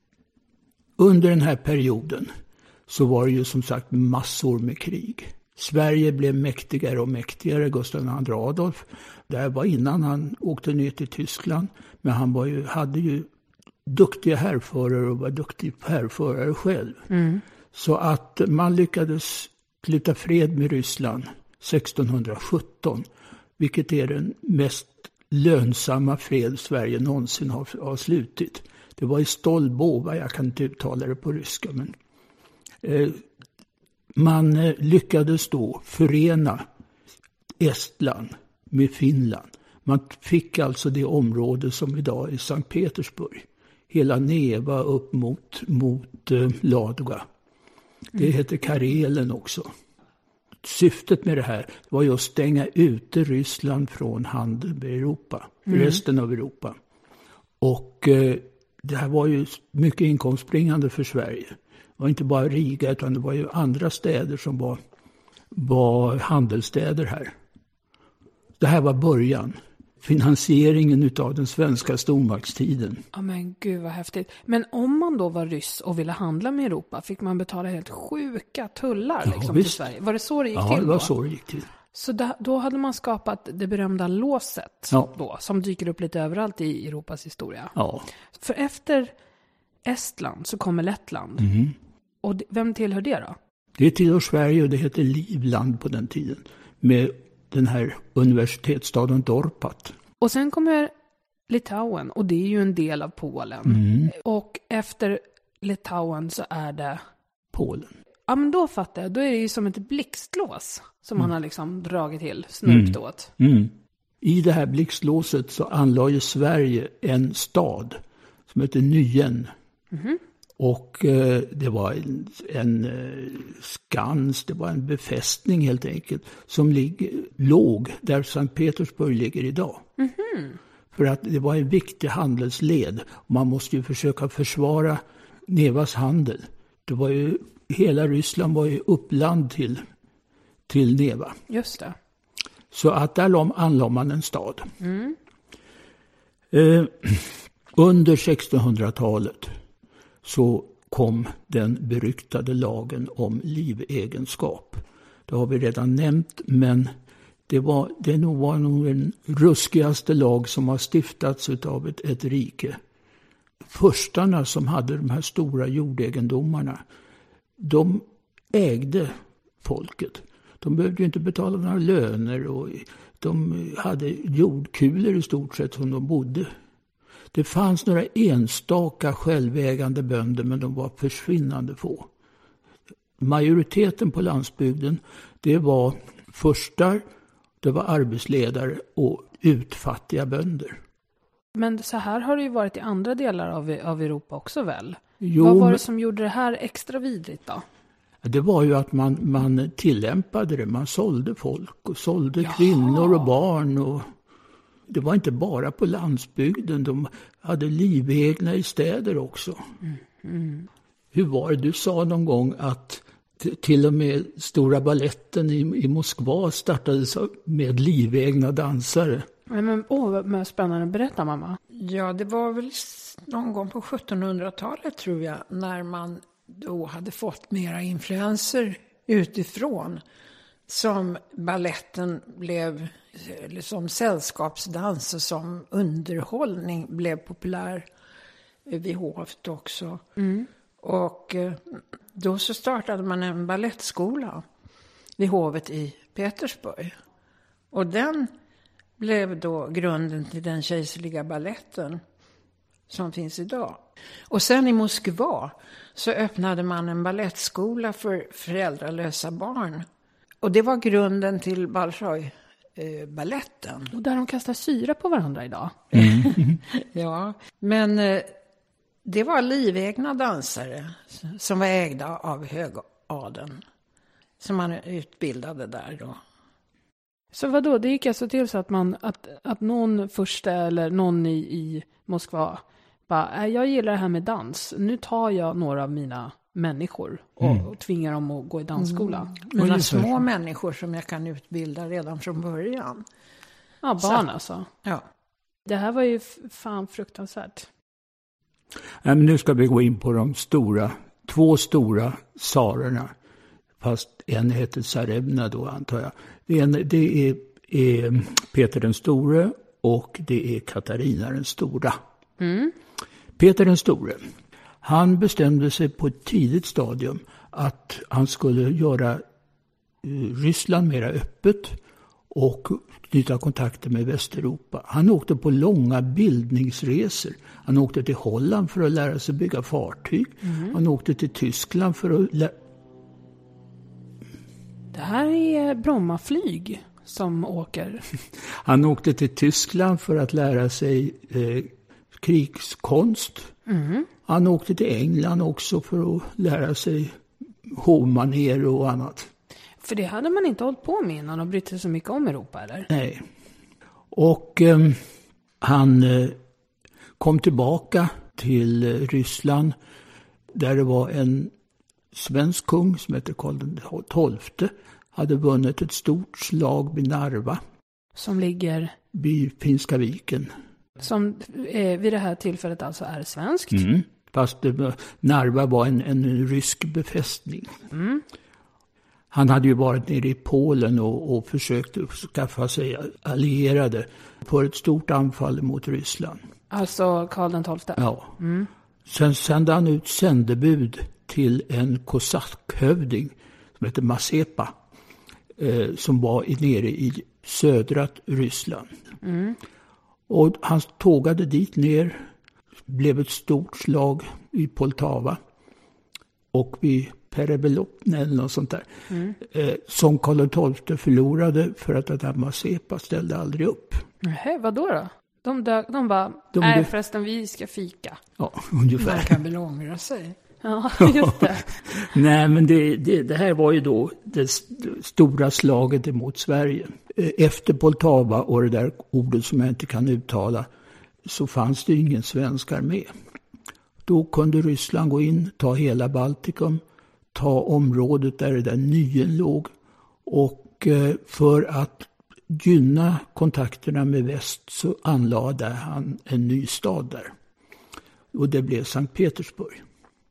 Under den här perioden så var det ju som sagt massor med krig. Sverige blev mäktigare och mäktigare. Gustav den andre Adolf. Det här var innan han åkte ner till Tyskland. Men han var ju, hade ju duktiga härförare och var duktig härförare själv. Mm. Så att man lyckades sluta fred med Ryssland sextonhundrasjutton. vilket är den mest lönsamma fred Sverige någonsin har, har slutit. Det var i Stolbova, jag kan inte uttala det på ryska, men eh, man eh, lyckades då förena Estland med Finland. Man fick alltså det område som idag är Sankt Petersburg. Hela Neva upp mot, mot eh, Ladoga. Det heter Karelen också. Syftet med det här var ju att stänga ute Ryssland från handel med Europa. Mm. Resten av Europa. Och eh, det här var ju mycket inkomstbringande för Sverige. Det var inte bara Riga utan det var ju andra städer som var, var handelsstäder här. Det här var början. Finansieringen utav den svenska stormaktstiden. Ja men gud vad häftigt. Men om man då var ryss och ville handla med Europa fick man betala helt sjuka tullar ja, liksom, till Sverige. Var det så det gick ja, till då? Ja, det var så det gick till. Så där, då hade man skapat det berömda låset ja. då, som dyker upp lite överallt i Europas historia. Ja. För efter Estland så kommer Lettland. Mm. Och vem tillhör det då? Det tillhör Sverige och det heter Livland på den tiden. Med den här universitetsstaden Dorpat. Och sen kommer Litauen och det är ju en del av Polen. Mm. Och efter Litauen så är det Polen. Ja men då fattar jag, då är det ju som ett blixtlås som mm. man har liksom dragit till, snurpt mm. åt. Mm. I det här blixtlåset så anlade Sverige en stad som heter Nyen. Mm. Och eh, det var en, en eh, skans, det var en befästning helt enkelt som lig, låg där Sankt Petersburg ligger idag. Mm. För att det var en viktig handelsled. Man måste ju försöka försvara Nevas handel. Det var ju, hela Ryssland var ju uppland till, till Neva. Just det. Så att där anlade man en stad. Mm. Eh, under sextonhundratalet så kom den beryktade lagen om livegenskap. Det har vi redan nämnt, men det var, det var nog den ruskigaste lag som har stiftats av ett, ett rike. Förstarna som hade de här stora jordegendomarna, de ägde folket. De behövde ju inte betala några löner och de hade jordkulor i stort sett som de bodde. Det fanns några enstaka självägande bönder men de var försvinnande få. Majoriteten på landsbygden det var förstar, det var arbetsledare och utfattiga bönder. Men så här har det ju varit i andra delar av, av Europa också väl? Jo, vad var det som gjorde det här extra vidrigt då? Det var ju att man, man tillämpade det. Man sålde folk och sålde Jaha. kvinnor och barn. Och det var inte bara på landsbygden. De hade livegna i städer också. Mm. Mm. Hur var det? Du sa någon gång att t- till och med stora balletten i, i Moskva startades med livegna dansare. Nej, men åh, vad spännande. Berätta mamma. Ja, det var väl någon gång på sjuttonhundratalet tror jag. När man då hade fått mera influenser utifrån. Som balletten blev, eller som sällskapsdans och som underhållning blev populär vid hovet också. Mm. Och då så startade man en ballettskola vid hovet i Petersburg. Och den blev då grunden till den kejserliga balletten som finns idag. Och sen i Moskva så öppnade man en ballettskola för föräldralösa barn. Och det var grunden till Bolshoi-balletten. Och där de kastar syra på varandra idag. Mm. Ja, men eh, det var livegna dansare som var ägda av högadeln. Som man utbildade där då. Så vad då? Det gick alltså till så att, man, att, att någon första eller någon i, i Moskva bara, jag gillar det här med dans. Nu tar jag några av mina människor och, mm. och tvingar dem att gå i dansskola. Mm. Mina små människor som jag kan utbilda redan från början. Ja, barn så, alltså. Ja. Det här var ju fan fruktansvärt. Nej, men nu ska vi gå in på de stora, två stora tsarerna. Fast en heter Tsarevna då antar jag. Det är, det är, är Peter den store och det är Katarina den stora. Mm. Peter den store, han bestämde sig på ett tidigt stadium att han skulle göra Ryssland mera öppet och knyta kontakter med Västeuropa. Han åkte på långa bildningsresor. Han åkte till Holland för att lära sig bygga fartyg. Mm. Han åkte till Tyskland för att lära... Det här är Brommaflyg som åker. Han åkte till Tyskland för att lära sig eh, krigskonst. Mm. Han åkte till England också för att lära sig hovmanér och annat. För det hade man inte hållit på med innan och brytt sig så mycket om Europa, eller? Nej. Och eh, han eh, kom tillbaka till eh, Ryssland där det var en svensk kung som heter Karl den tolfte. Hade vunnit ett stort slag vid Narva. Som ligger? Vid Finska viken. Som eh, vid det här tillfället alltså är svenskt? Mm. Fast det, Narva var en, en rysk befästning. Mm. Han hade ju varit nere i Polen och, och försökt skaffa sig allierade för ett stort anfall mot Ryssland. Alltså Karl den tolfte? Ja. Mm. Sen sände han ut sändebud till en kosackhövding som heter Mazepa. Eh, som var nere i södra Ryssland. Mm. Och han tågade dit ner. Blev ett stort slag i Poltava. Och vid Perevelopne eller något sånt där. Mm. Eh, som Karl den tolfte förlorade för att den här Mazepa ställde aldrig upp. Nej, vad då då? De, dö- de bara, de nej dö- förresten vi ska fika. Ja, ungefär. Man kan väl ångra sig. Ja, just det. Nej, men det, det, det här var ju då det stora slaget emot Sverige. Efter Poltava och det där ordet som jag inte kan uttala så fanns det ingen svensk armé. Då kunde Ryssland gå in, ta hela Baltikum, ta området där det där Nyen låg och för att gynna kontakterna med väst så anlade han en ny stad där. Och det blev Sankt Petersburg.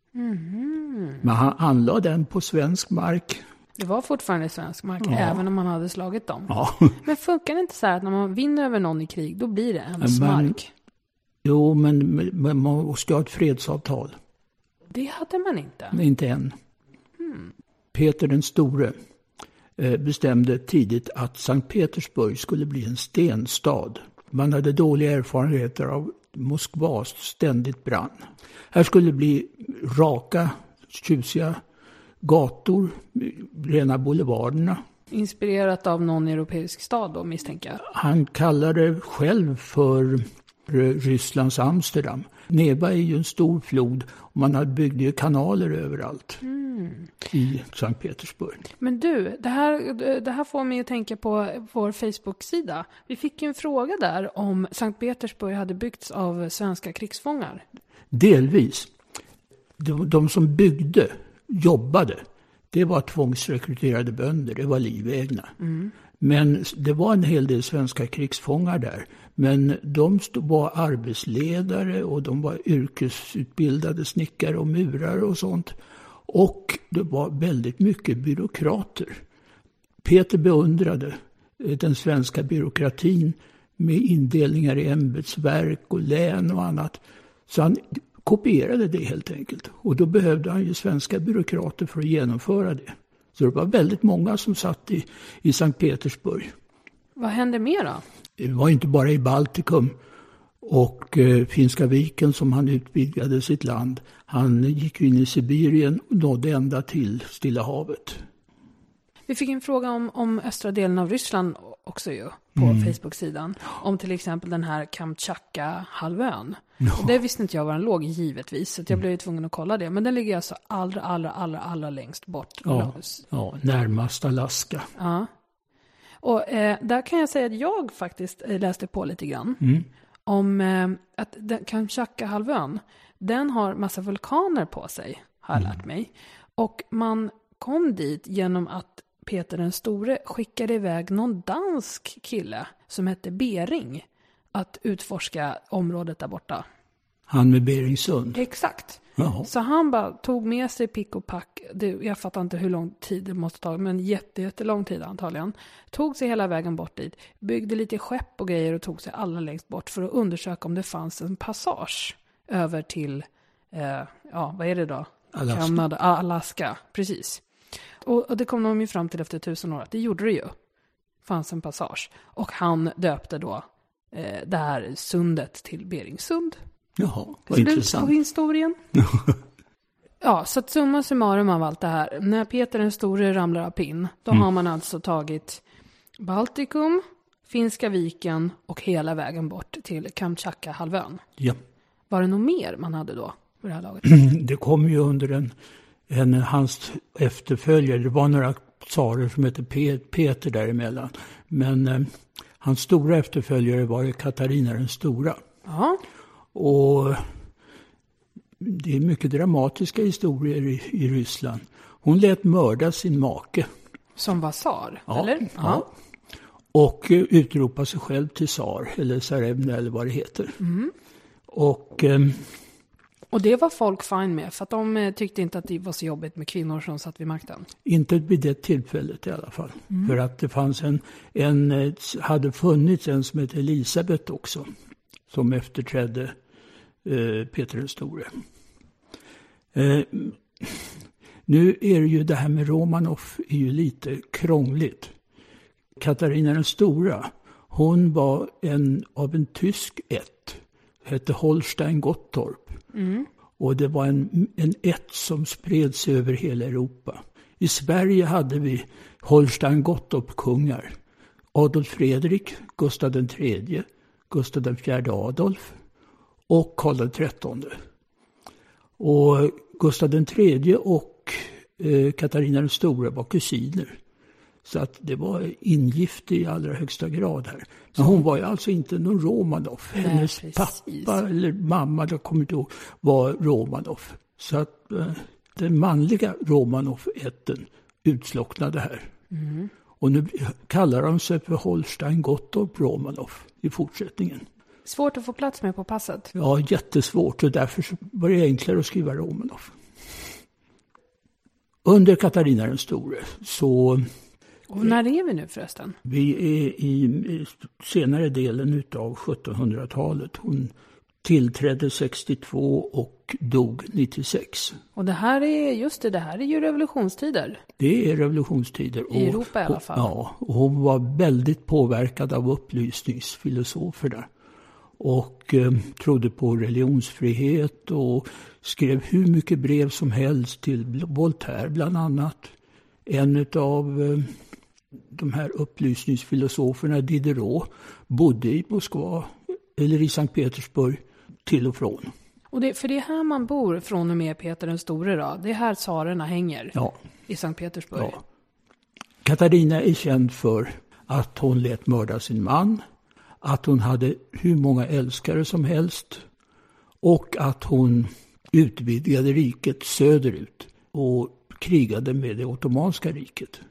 Mm. Men han anlade den på svensk mark. Det var fortfarande svensk mark, ja. Även om man hade slagit dem. Ja. Men funkar det inte så här att när man vinner över någon i krig, då blir det ens mark? Jo, men, men man måste ha ett fredsavtal. Det hade man inte. Men inte än. Hmm. Peter den store eh, bestämde tidigt att Sankt Petersburg skulle bli en stenstad. Man hade dåliga erfarenheter av Moskva ständigt brann. Här skulle bli raka, tjusiga gator, rena boulevarderna. Inspirerat av någon europeisk stad då, misstänker jag. Han kallade det själv för Rysslands Amsterdam. Neva är ju en stor flod och man hade byggde ju kanaler överallt mm. i Sankt Petersburg. Men du, det här, det här får mig att tänka på vår Facebook-sida. Vi fick ju en fråga där om Sankt Petersburg hade byggts av svenska krigsfångar. Delvis. De, de som byggde, jobbade, det var tvångsrekryterade bönder, det var livegna. Mm. Men det var en hel del svenska krigsfångar där. Men de var arbetsledare och de var yrkesutbildade snickare och murare och sånt. Och det var väldigt mycket byråkrater. Peter beundrade den svenska byråkratin med indelningar i ämbetsverk och län och annat. Så han kopierade det helt enkelt. Och då behövde han ju svenska byråkrater för att genomföra det. Så det var väldigt många som satt i, i Sankt Petersburg. Vad hände mer då? Det var inte bara i Baltikum och eh, Finska viken som han utvidgade sitt land. Han gick in i Sibirien och nådde ända till Stilla havet. Vi fick en fråga om, om östra delen av Ryssland också ju, på mm. Facebook-sidan. Om till exempel den här Kamchatka-halvön. Ja. Och det visste inte jag var den låg givetvis, så jag blev tvungen att kolla det. Men den ligger alltså allra, allra, allra, allra längst bort. Ja, ja närmast Alaska. Ja. Och eh, där kan jag säga att jag faktiskt läste på lite grann. Mm. Om eh, att Kamchatka-halvön, den har massa vulkaner på sig, har jag mm. lärt mig. Och man kom dit genom att Peter den store skickade iväg någon dansk kille som hette Bering att utforska området där borta. Han med Beringsund? Exakt. Jaha. Så han bara tog med sig pick och pack. Det, jag fattar inte hur lång tid det måste ta, men jätte, jättelång tid antagligen. Tog sig hela vägen bort dit. Byggde lite skepp och grejer och tog sig alla längst bort för att undersöka om det fanns en passage över till, eh, ja vad är det då? Alaska. Kanada, Alaska, precis. Och, och det kom de ju fram till efter tusen år att det gjorde det ju. fanns en passage. Och han döpte då eh, det här sundet till Beringssund. Jaha, vad Slut intressant. på historien. Ja, så att summa summarum av allt det här. När Peter den store ramlar av pinn, då mm. har man alltså tagit Baltikum, Finska viken och hela vägen bort till Kamchatka-halvön. Ja. Var det något mer man hade då på det här laget? Det kom ju under en, en hans efterföljare. Det var några tsarer som hette Peter däremellan. Men eh, hans stora efterföljare var Katarina den stora. Ja. Och det är mycket dramatiska historier i, i Ryssland. Hon lät mörda sin make. Som var tsar, ja, eller? Ja. Och utropa sig själv till tsar, eller tsarevna eller vad det heter. Mm. Och, um, och det var folk fine med, för att de tyckte inte att det var så jobbigt med kvinnor som satt vid makten. Inte vid det tillfället i alla fall. Mm. För att det fanns en, en, hade funnits en som hette Elisabeth också. Som efterträdde eh, Peter den store. Eh, nu är det ju det här med Romanov är ju lite krångligt. Katarina den stora, hon var en av en tysk ett. Hette Holstein Gottorp. Mm. Och det var en, en ett som spred sig över hela Europa. I Sverige hade vi Holstein Gottorp-kungar. Adolf Fredrik, Gustav den tredje, Gustav den fjärde Adolf och Karl den trettonde. Och Gustav den tredje och eh, Katarina den stora var kusiner. Så att det var ingift i allra högsta grad här. Men hon var ju alltså inte någon Romanov. Hennes Nej, pappa eller mamma, jag kommer inte ihåg, var Romanov. Så att eh, den manliga Romanov-ätten utslocknade här. Mm. Och nu kallar de sig för Holstein Gottorp Romanov i fortsättningen. Svårt att få plats med på passet. Ja, jättesvårt, och därför var det enklare att skriva Romanov. Under Katarina den store så... Och när är vi nu förresten? Vi är i, i senare delen av sjuttonhundratalet. Hon tillträdde sextiotvå och dog nittiosex. Och det här är, just det, det här är ju revolutionstider. Det är revolutionstider. I Europa i alla fall. Ja, och hon var väldigt påverkad av upplysningsfilosoferna. Och eh, trodde på religionsfrihet och skrev hur mycket brev som helst till Voltaire bland annat. En av eh, de här upplysningsfilosoferna, Diderot, bodde i Moskva eller i Sankt Petersburg till och från. Och det, för det är här man bor från och med Peter den store då? Det är här tsarerna hänger? Ja. I Sankt Petersburg? Ja. Katarina är känd för att hon lät mörda sin man, att hon hade hur många älskare som helst och att hon utvidgade riket söderut och krigade med det ottomanska riket.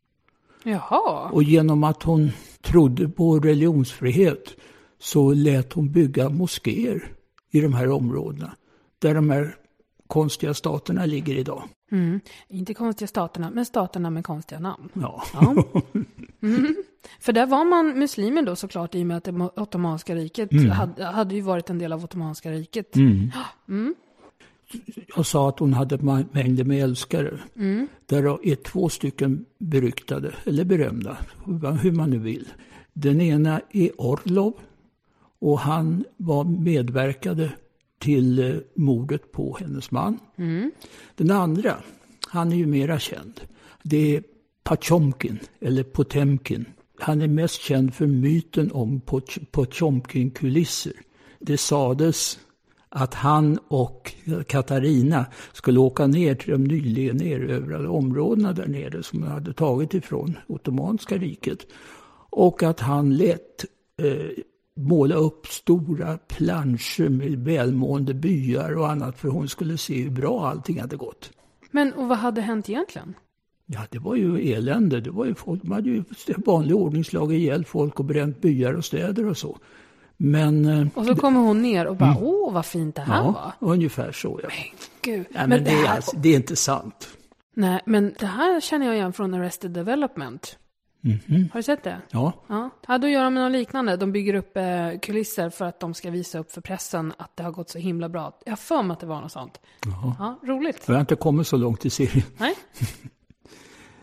Jaha. Och genom att hon trodde på religionsfrihet så lät hon bygga moskéer i de här områdena där de här konstiga staterna ligger idag. Mm. Inte konstiga staterna, men staterna med konstiga namn. Ja. Ja. Mm. För där var man muslimer då såklart, i och med att det ottomanska riket mm. hade, hade ju varit en del av ottomanska riket. Mm. Mm. Jag sa att hon hade mängder med älskare. Mm. Där är två stycken beryktade, eller berömda, hur man nu vill. Den ena är Orlov, och han var medverkade till mordet på hennes man. Mm. Den andra, han är ju mera känd. Det är Potjomkin, eller Potemkin. Han är mest känd för myten om Potjomkin-kulisser. Det sades att han och Katarina skulle åka ner till de nyligen erövrade områdena där nere som de hade tagit ifrån Ottomanska riket. Och att han lät eh, måla upp stora planscher med välmående byar och annat för hon skulle se hur bra allting hade gått. Men och vad hade hänt egentligen? Ja, det var ju elände. Det var ju folk, man hade ju vanlig ordningslag ihjäl folk och bränt byar och städer och så. Men, och så kommer hon ner och bara, mm. åh vad fint det här ja, var. Ungefär så, ja. Men gud. Nej, men, men det, det, är här... alltså, det är inte sant. Nej, men det här känner jag igen från Arrested Development. Mm-hmm. Har du sett det? Ja. Ja. Hade att göra med något liknande. De bygger upp eh, kulisser för att de ska visa upp för pressen att det har gått så himla bra. Jag har för mig att det var något sånt. Jaha. Ja, roligt. Jag har inte kommit så långt i serien. Nej.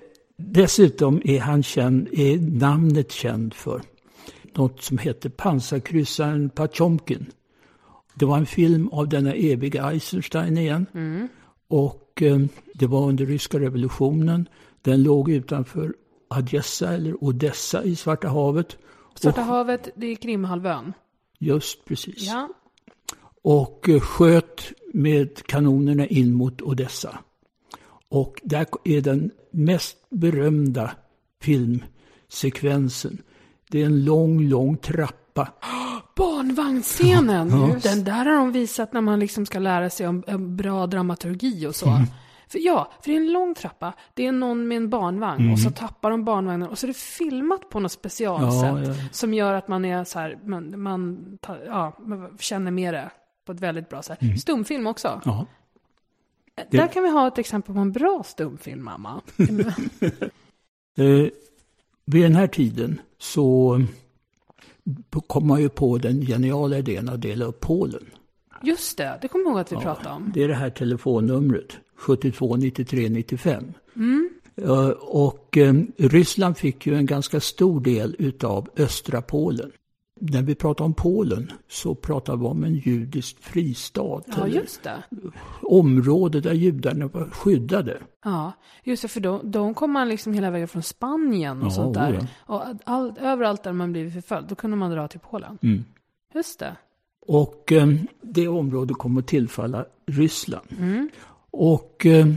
Dessutom är han känd, är namnet känd för något som heter pansarkryssaren Potjomkin. Det var en film av denna eviga Eisenstein igen. Mm. Och eh, det var under ryska revolutionen. Den låg utanför Odessa eller Odessa i Svarta havet. Svarta och, havet, det är Krimhalvön. Just precis. Ja. Och eh, sköt med kanonerna in mot Odessa. Och där är den mest berömda filmsekvensen. Det är en lång, lång trappa. Barnvagnsscenen! Ja. Den där har de visat när man liksom ska lära sig om, om bra dramaturgi och så. Mm. För, ja, för det är en lång trappa. Det är någon med en barnvagn. Mm. Och så tappar de barnvagnen. Och så är det filmat på något specialsätt. Ja, ja. Som gör att man är så här, man, man, ja, man känner med det på ett väldigt bra sätt. Mm. Stumfilm också. Ja. Det... Där kan vi ha ett exempel på en bra stumfilm, mamma. eh, vid den här tiden så kom man ju på den geniala idén att dela upp Polen. Just det, det kommer jag ihåg att vi ja, pratade om. Det är det här telefonnumret, sjuttiotvå nittiotre nittiofem. Mm. Uh, och um, Ryssland fick ju en ganska stor del utav östra Polen. När vi pratar om Polen så pratar vi om en judisk fristad. Ja, just det. Område där judarna var skyddade. Ja, just det. För de, de kom man liksom hela vägen från Spanien och ja, sånt där. Ja. Och all, överallt där man blivit förföljd, då kunde man dra till Polen. Mm. Just det. Och um, det området kom att tillfalla Ryssland. Mm. Och um,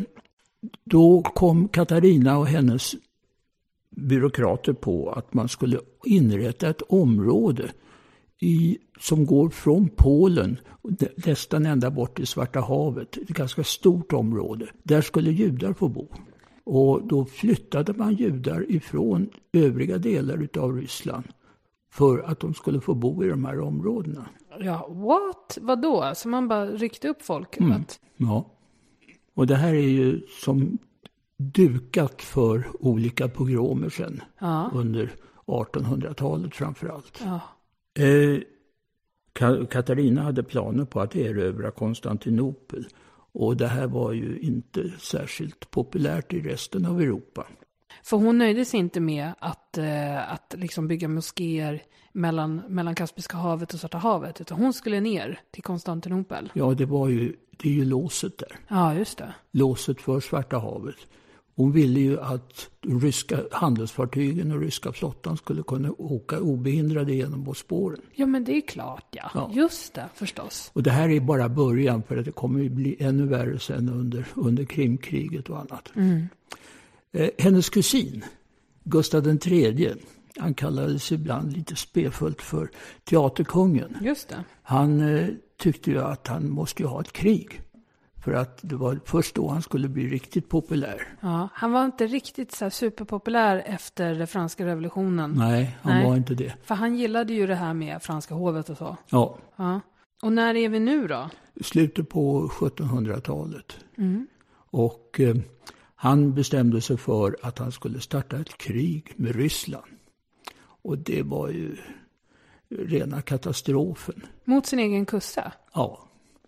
då kom Katarina och hennes byråkrater på att man skulle inrätta ett område i, som går från Polen nästan ända bort till Svarta havet. Ett ganska stort område. Där skulle judar få bo. Och då flyttade man judar ifrån övriga delar av Ryssland för att de skulle få bo i de här områdena. Ja, what? Vadå? Så man bara ryckte upp folk? Mm. Ja. Och det här är ju som dukat för olika pogromer sen ja. under artonhundratalet framförallt. Ja. Eh, Ka- Katarina hade planer på att erövra Konstantinopel och det här var ju inte särskilt populärt i resten av Europa. För hon nöjde sig inte med att, eh, att liksom bygga moskéer mellan, mellan Kaspiska havet och Svarta havet, utan hon skulle ner till Konstantinopel. Ja, det var ju, det är ju låset där. Ja, just det. Låset för Svarta havet. Hon ville ju att de ryska handelsfartygen och ryska flottan skulle kunna åka obehindrade genom Bosporen. Ja, men det är klart, ja. ja. Just det, förstås. Och det här är bara början, för att det kommer att bli ännu värre sen under, under Krimkriget och annat. Mm. Eh, hennes kusin, Gustav den tredje, han kallades ibland lite spefullt för teaterkungen. Just det. Han eh, tyckte ju att han måste ju ha ett krig. För att det var först då han skulle bli riktigt populär. Ja, han var inte riktigt så här superpopulär efter den franska revolutionen. Nej, han Nej. var inte det. För han gillade ju det här med franska hovet och så. Ja. ja. Och när är vi nu då? Slutet på sjuttonhundratalet. Mm. Och eh, han bestämde sig för att han skulle starta ett krig med Ryssland. Och det var ju rena katastrofen. Mot sin egen kusse? Ja.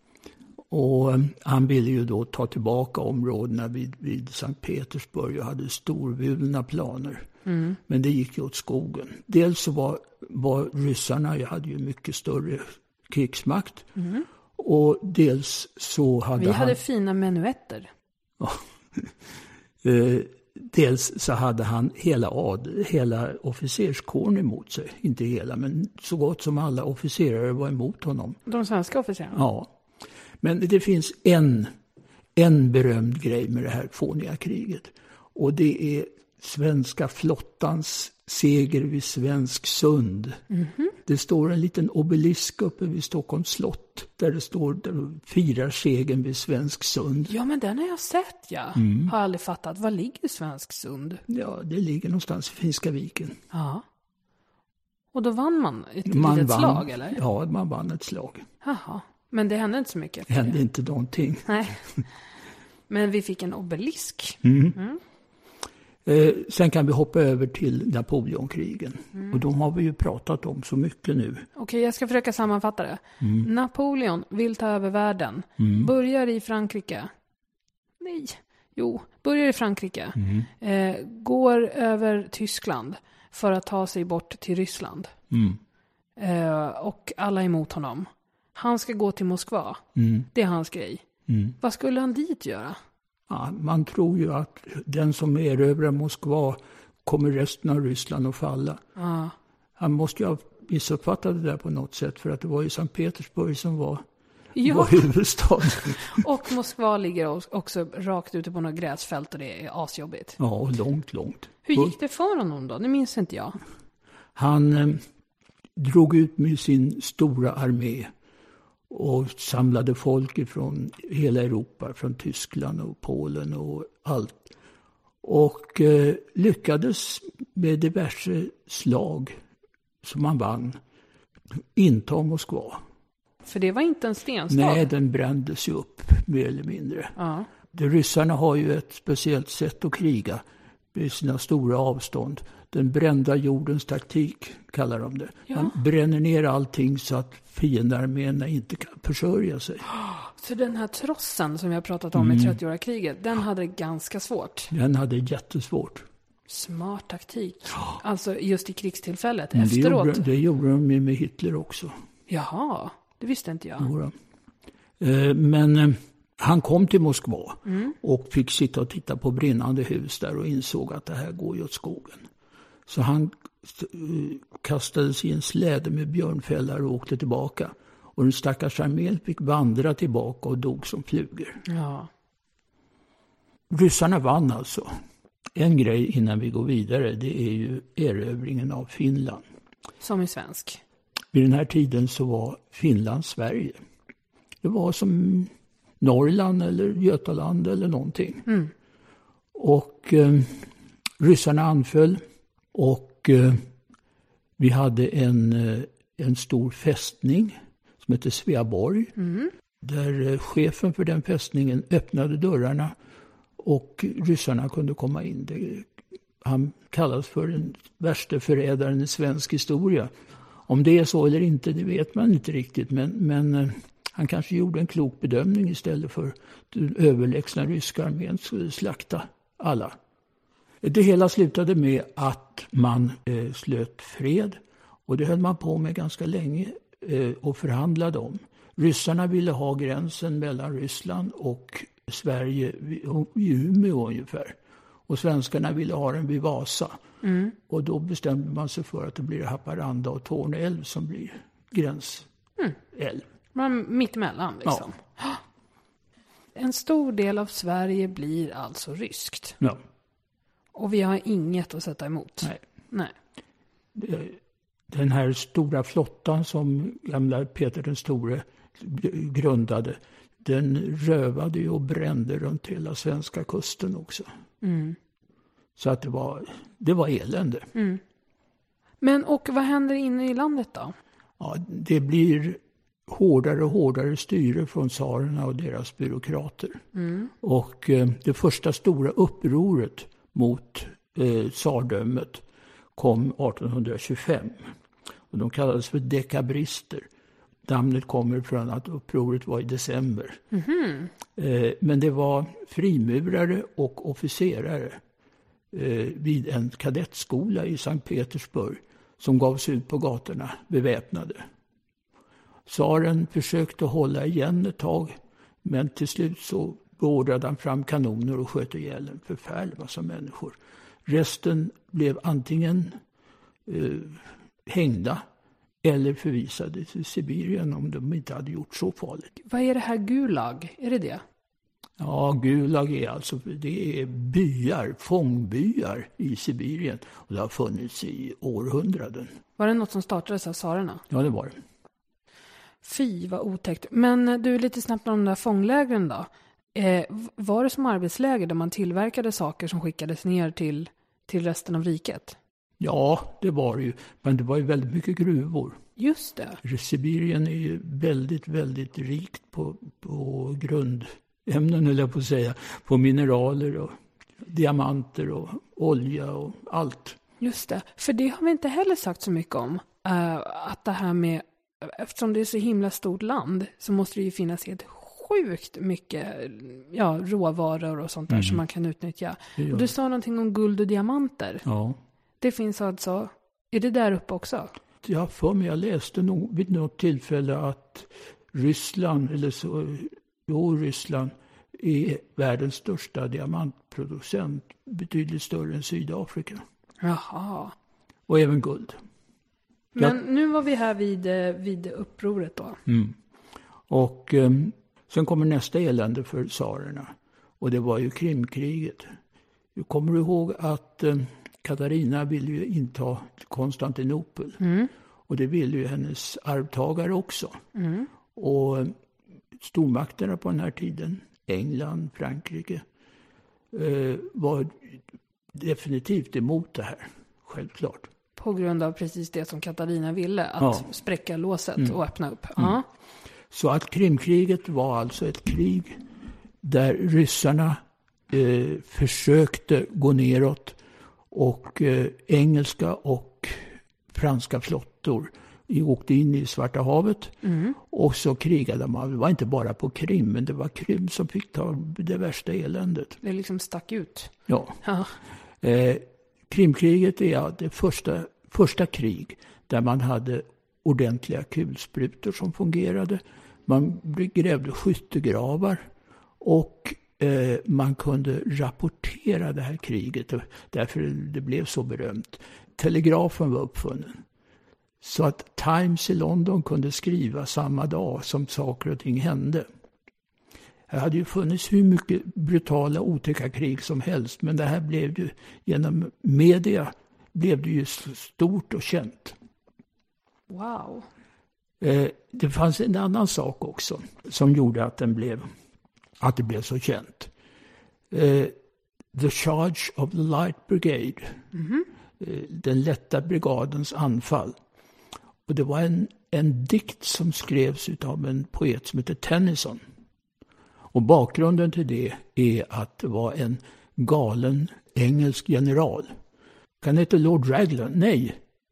Och han ville ju då ta tillbaka områdena vid, vid Sankt Petersburg och hade storvulna planer. Mm. Men det gick ju åt skogen. Dels så var, var ryssarna, jag hade ju mycket större krigsmakt. Mm. Och dels så hade Vi han... hade fina menuetter. Ja. eh, dels så hade han hela, ad, hela officerskåren emot sig. Inte hela, men så gott som alla officerare var emot honom. De svenska officerarna? Ja. Men det finns en, en berömd grej med det här fåniga kriget. Och det är svenska flottans seger vid Svensk sund. Mm-hmm. Det står en liten obelisk uppe vid Stockholms slott. Där det står, där de firar segern vid Svensk sund. Ja, men den har jag sett, ja. Mm. Har aldrig fattat. Var ligger Svensk sund? Ja, det ligger någonstans i Finska viken. Ja. Och då vann man ett man litet vann, slag, eller? Ja, man vann ett slag. Jaha. Men det hände inte så mycket. Det hände inte någonting. Nej. Men vi fick en obelisk. Mm. Mm. Eh, sen kan vi hoppa över till Napoleonkrigen. Mm. Och de har vi ju pratat om så mycket nu. Okej, jag ska försöka sammanfatta det. Mm. Napoleon vill ta över världen. Mm. Börjar i Frankrike. Nej, Jo, börjar i Frankrike. Mm. Eh, går över Tyskland för att ta sig bort till Ryssland. Mm. Eh, och alla är emot honom. Han ska gå till Moskva. Mm. Det är hans grej. Mm. Vad skulle han dit göra? Ja, man tror ju att den som erövrar Moskva kommer resten av Ryssland att falla. Ah. Han måste ju ha missuppfattat det där på något sätt, för att det var ju Sankt Petersburg som var, Ja. var huvudstad. Och Moskva ligger också rakt ute på något gräsfält och det är asjobbigt. Ja, och långt, långt. Hur gick det för honom då? Det minns inte jag. Han eh, drog ut med sin stora armé och samlade folk från hela Europa, från Tyskland och Polen och allt. Och eh, lyckades med diverse slag som man vann inta Moskva. För det var inte en stenstad. Nej, den brändes ju upp mer eller mindre. Ja. De ryssarna har ju ett speciellt sätt att kriga med sina stora avstånd. Den brända jordens taktik kallar de det. Ja. Man bränner ner allting så att fiendearméerna inte kan försörja sig. Så den här trossen som vi har pratat om Mm. i trettioåriga kriget, den hade det ganska svårt. Den hade jättesvårt. Smart taktik. Alltså just i krigstillfället. Men det Efteråt. gjorde, det gjorde de ju med Hitler också. Jaha, det visste inte jag. Jodå. Eh, Men eh, han kom till Moskva och fick sitta och titta på brinnande hus där och insåg att det här går ju åt skogen. Så han eh, kastades i en släde med björnfällar och åkte tillbaka. Och den stackars armén fick vandra tillbaka och dog som flugor. Ja. Ryssarna vann alltså. En grej innan vi går vidare, det är ju erövringen av Finland. Som i svensk. Vid den här tiden så var Finland Sverige. Det var som Norrland eller Götaland eller någonting. Mm. Och eh, ryssarna anföll och eh, vi hade en, eh, en stor fästning som heter Sveaborg. Mm. Där eh, chefen för den fästningen öppnade dörrarna och ryssarna kunde komma in. Det, han kallas för den värsta förrädaren i svensk historia. Om det är så eller inte, det vet man inte riktigt. Men, men eh, han kanske gjorde en klok bedömning istället för den överlägsna ryska armén skulle slakta alla. Det hela slutade med att man eh, slöt fred. Och det höll man på med ganska länge eh, och förhandlade om. Ryssarna ville ha gränsen mellan Ryssland och Sverige i Umeå ungefär. Och svenskarna ville ha den vid Vasa. Mm. Och då bestämde man sig för att det blir Haparanda och Torne älv som blir gränsälv. Mm. Men mittemellan liksom. Ja. En stor del av Sverige blir alltså ryskt. Ja. Och vi har inget att sätta emot. Nej. Nej. Den här stora flottan som gamla Peter den store grundade, den rövade ju och brände runt hela svenska kusten också. Mm. Så att det var, det var elände. Mm. Men och vad händer inne i landet då? Ja, det blir hårdare och hårdare styre från tsarerna och deras byråkrater. Mm. Och eh, det första stora upproret mot eh, tsardömet kom arton tjugofem. Och de kallades för dekabrister. Namnet kommer från att upproret var i december. Mm-hmm. Eh, men det var frimurare och officerare eh, vid en kadettskola i Sankt Petersburg som gav sig ut på gatorna beväpnade. Tsaren försökte hålla igen ett tag, men till slut så beordrade han fram kanoner och sköt ihjäl en förfärlig massa människor. Resten blev antingen eh, hängda eller förvisade till Sibirien om de inte hade gjort så farligt. Vad är det här Gulag? Är det det? Ja, Gulag är alltså det är byar, fångbyar i Sibirien. Och det har funnits i århundraden. Var det något som startades av tsarerna? Ja, det var det. Fy, vad otäckt. Men du, lite snabbt om de där fånglägren då. Eh, var det som arbetsläger där man tillverkade saker som skickades ner till, till resten av riket? Ja, det var det ju. Men det var ju väldigt mycket gruvor. Just det. Sibirien är ju väldigt, väldigt rikt på, på grundämnen, eller jag på att säga. På mineraler och diamanter och olja och allt. Just det. För det har vi inte heller sagt så mycket om. Uh, att det här med, eftersom det är så himla stort land så måste det ju finnas helt sjukt mycket ja, råvaror och sånt där mm. som man kan utnyttja. Och du sa någonting om guld och diamanter. Ja. Det finns alltså, är det där uppe också? Jag för mig, jag läste nog vid något tillfälle att Ryssland, eller så, jo, Ryssland är världens största diamantproducent, betydligt större än Sydafrika. Jaha. Och även guld. Men jag, nu var vi här vid, vid upproret då. Mm. Och um, sen kommer nästa elände för tsarerna. Och det var ju Krimkriget. Kommer du ihåg att um, Katarina ville ju inta Konstantinopel. Mm. Och det ville ju hennes arvtagare också. Mm. Och um, stormakterna på den här tiden, England, Frankrike, uh, var definitivt emot det här. Självklart. På grund av precis det som Katarina ville, att ja. spräcka låset mm. och öppna upp. Mm. Ja. Så att Krimkriget var alltså ett krig där ryssarna eh, försökte gå neråt och eh, engelska och franska flottor åkte in i Svarta havet mm. och så krigade man. Det var inte bara på Krim, men det var Krim som fick ta det värsta eländet. Det liksom stack ut. Ja. ja. Eh, Krimkriget är det första, första krig där man hade ordentliga kulsprutor som fungerade. Man grävde skyttegravar och eh, man kunde rapportera det här kriget. Därför det blev så berömt. Telegrafen var uppfunnen. Så att Times i London kunde skriva samma dag som saker och ting hände. Det hade ju funnits hur mycket brutala otäcka krig som helst. Men det här blev ju genom media blev det ju stort och känt. Wow. Eh, det fanns en annan sak också som gjorde att, den blev, att det blev så känt. Eh, the Charge of the Light Brigade. Mm-hmm. Eh, den lätta brigadens anfall. Och det var en, en dikt som skrevs av en poet som heter Tennyson. Och bakgrunden till det är att det var en galen engelsk general. Kan heta Lord Raglan? Nej.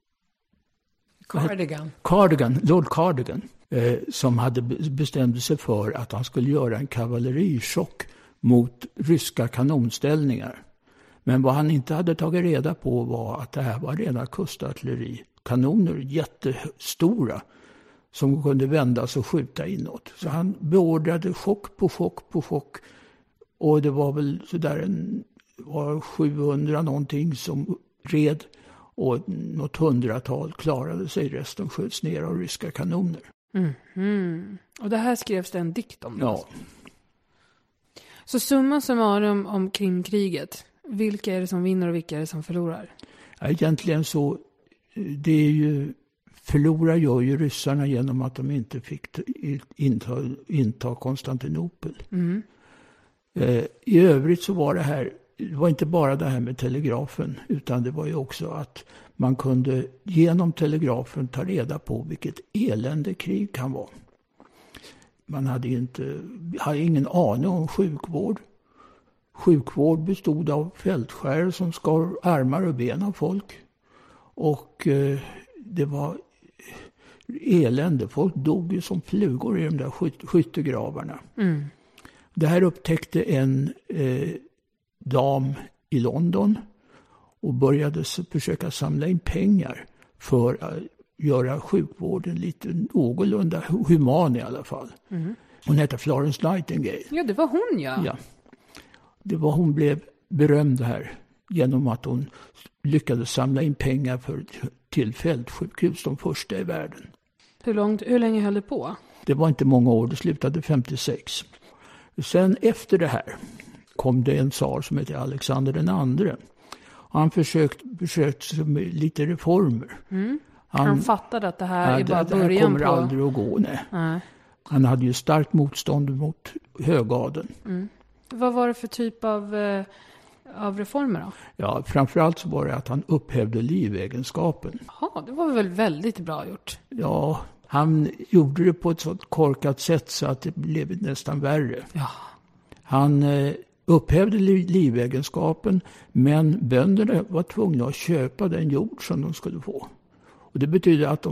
Cardigan. Cardigan, Lord Cardigan. Eh, som hade bestämt sig för att han skulle göra en kavallerichock mot ryska kanonställningar. Men vad han inte hade tagit reda på var att det här var rena kustartilleri. Kanoner jättestora som kunde vändas och skjuta inåt. Så han beordrade chock på chock på chock. Och det var väl sådär en, var sjuhundra någonting som red. Och något hundratal klarade sig. Resten sköts ner av ryska kanoner. Mm. Mm. Och det här skrevs det en dikt om? Ja. Alltså. Så summan summarum om Krimkriget. Vilka är det som vinner och vilka är det som förlorar? Ja, egentligen så, det är ju, förlorar gör ju ryssarna genom att de inte fick inta, inta Konstantinopel. Mm. Eh, I övrigt så var det här, det var inte bara det här med telegrafen, utan det var ju också att man kunde genom telegrafen ta reda på vilket elände krig kan vara. Man hade, inte, hade ingen aning om sjukvård. Sjukvård bestod av fältskärare som skar armar och ben av folk. Och eh, det var elände. Folk dog ju som flugor i de där skyt- skyttegravarna. Mm. Det här upptäckte en eh, dam i London och började försöka samla in pengar för att göra sjukvården lite någorlunda human i alla fall. Mm. Hon heter Florence Nightingale. Ja, det var hon, ja. Ja. Det var, hon blev berömd här genom att hon lyckades samla in pengar för, till fältsjukhus, de första i världen. Hur, långt, hur länge höll det på? Det var inte många år, det slutade femtiosex. Sen efter det här kom det en tsar som heter Alexander den andre. Han försökte, försökte med lite reformer. Mm. Han, han fattade att det här ja, är bara det, det här början kommer på... aldrig att gå, nej. nej. Han hade ju starkt motstånd mot högadeln. Mm. Vad var det för typ av, eh, av reformer då? Ja, framförallt så var det att han upphävde livegenskapen. Ja, det var väl väldigt bra gjort. Ja, han gjorde det på ett sådant korkat sätt så att det blev nästan värre. Ja. Han eh, upphävde li- livegenskapen, men bönderna var tvungna att köpa den jord som de skulle få. Och det betyder att de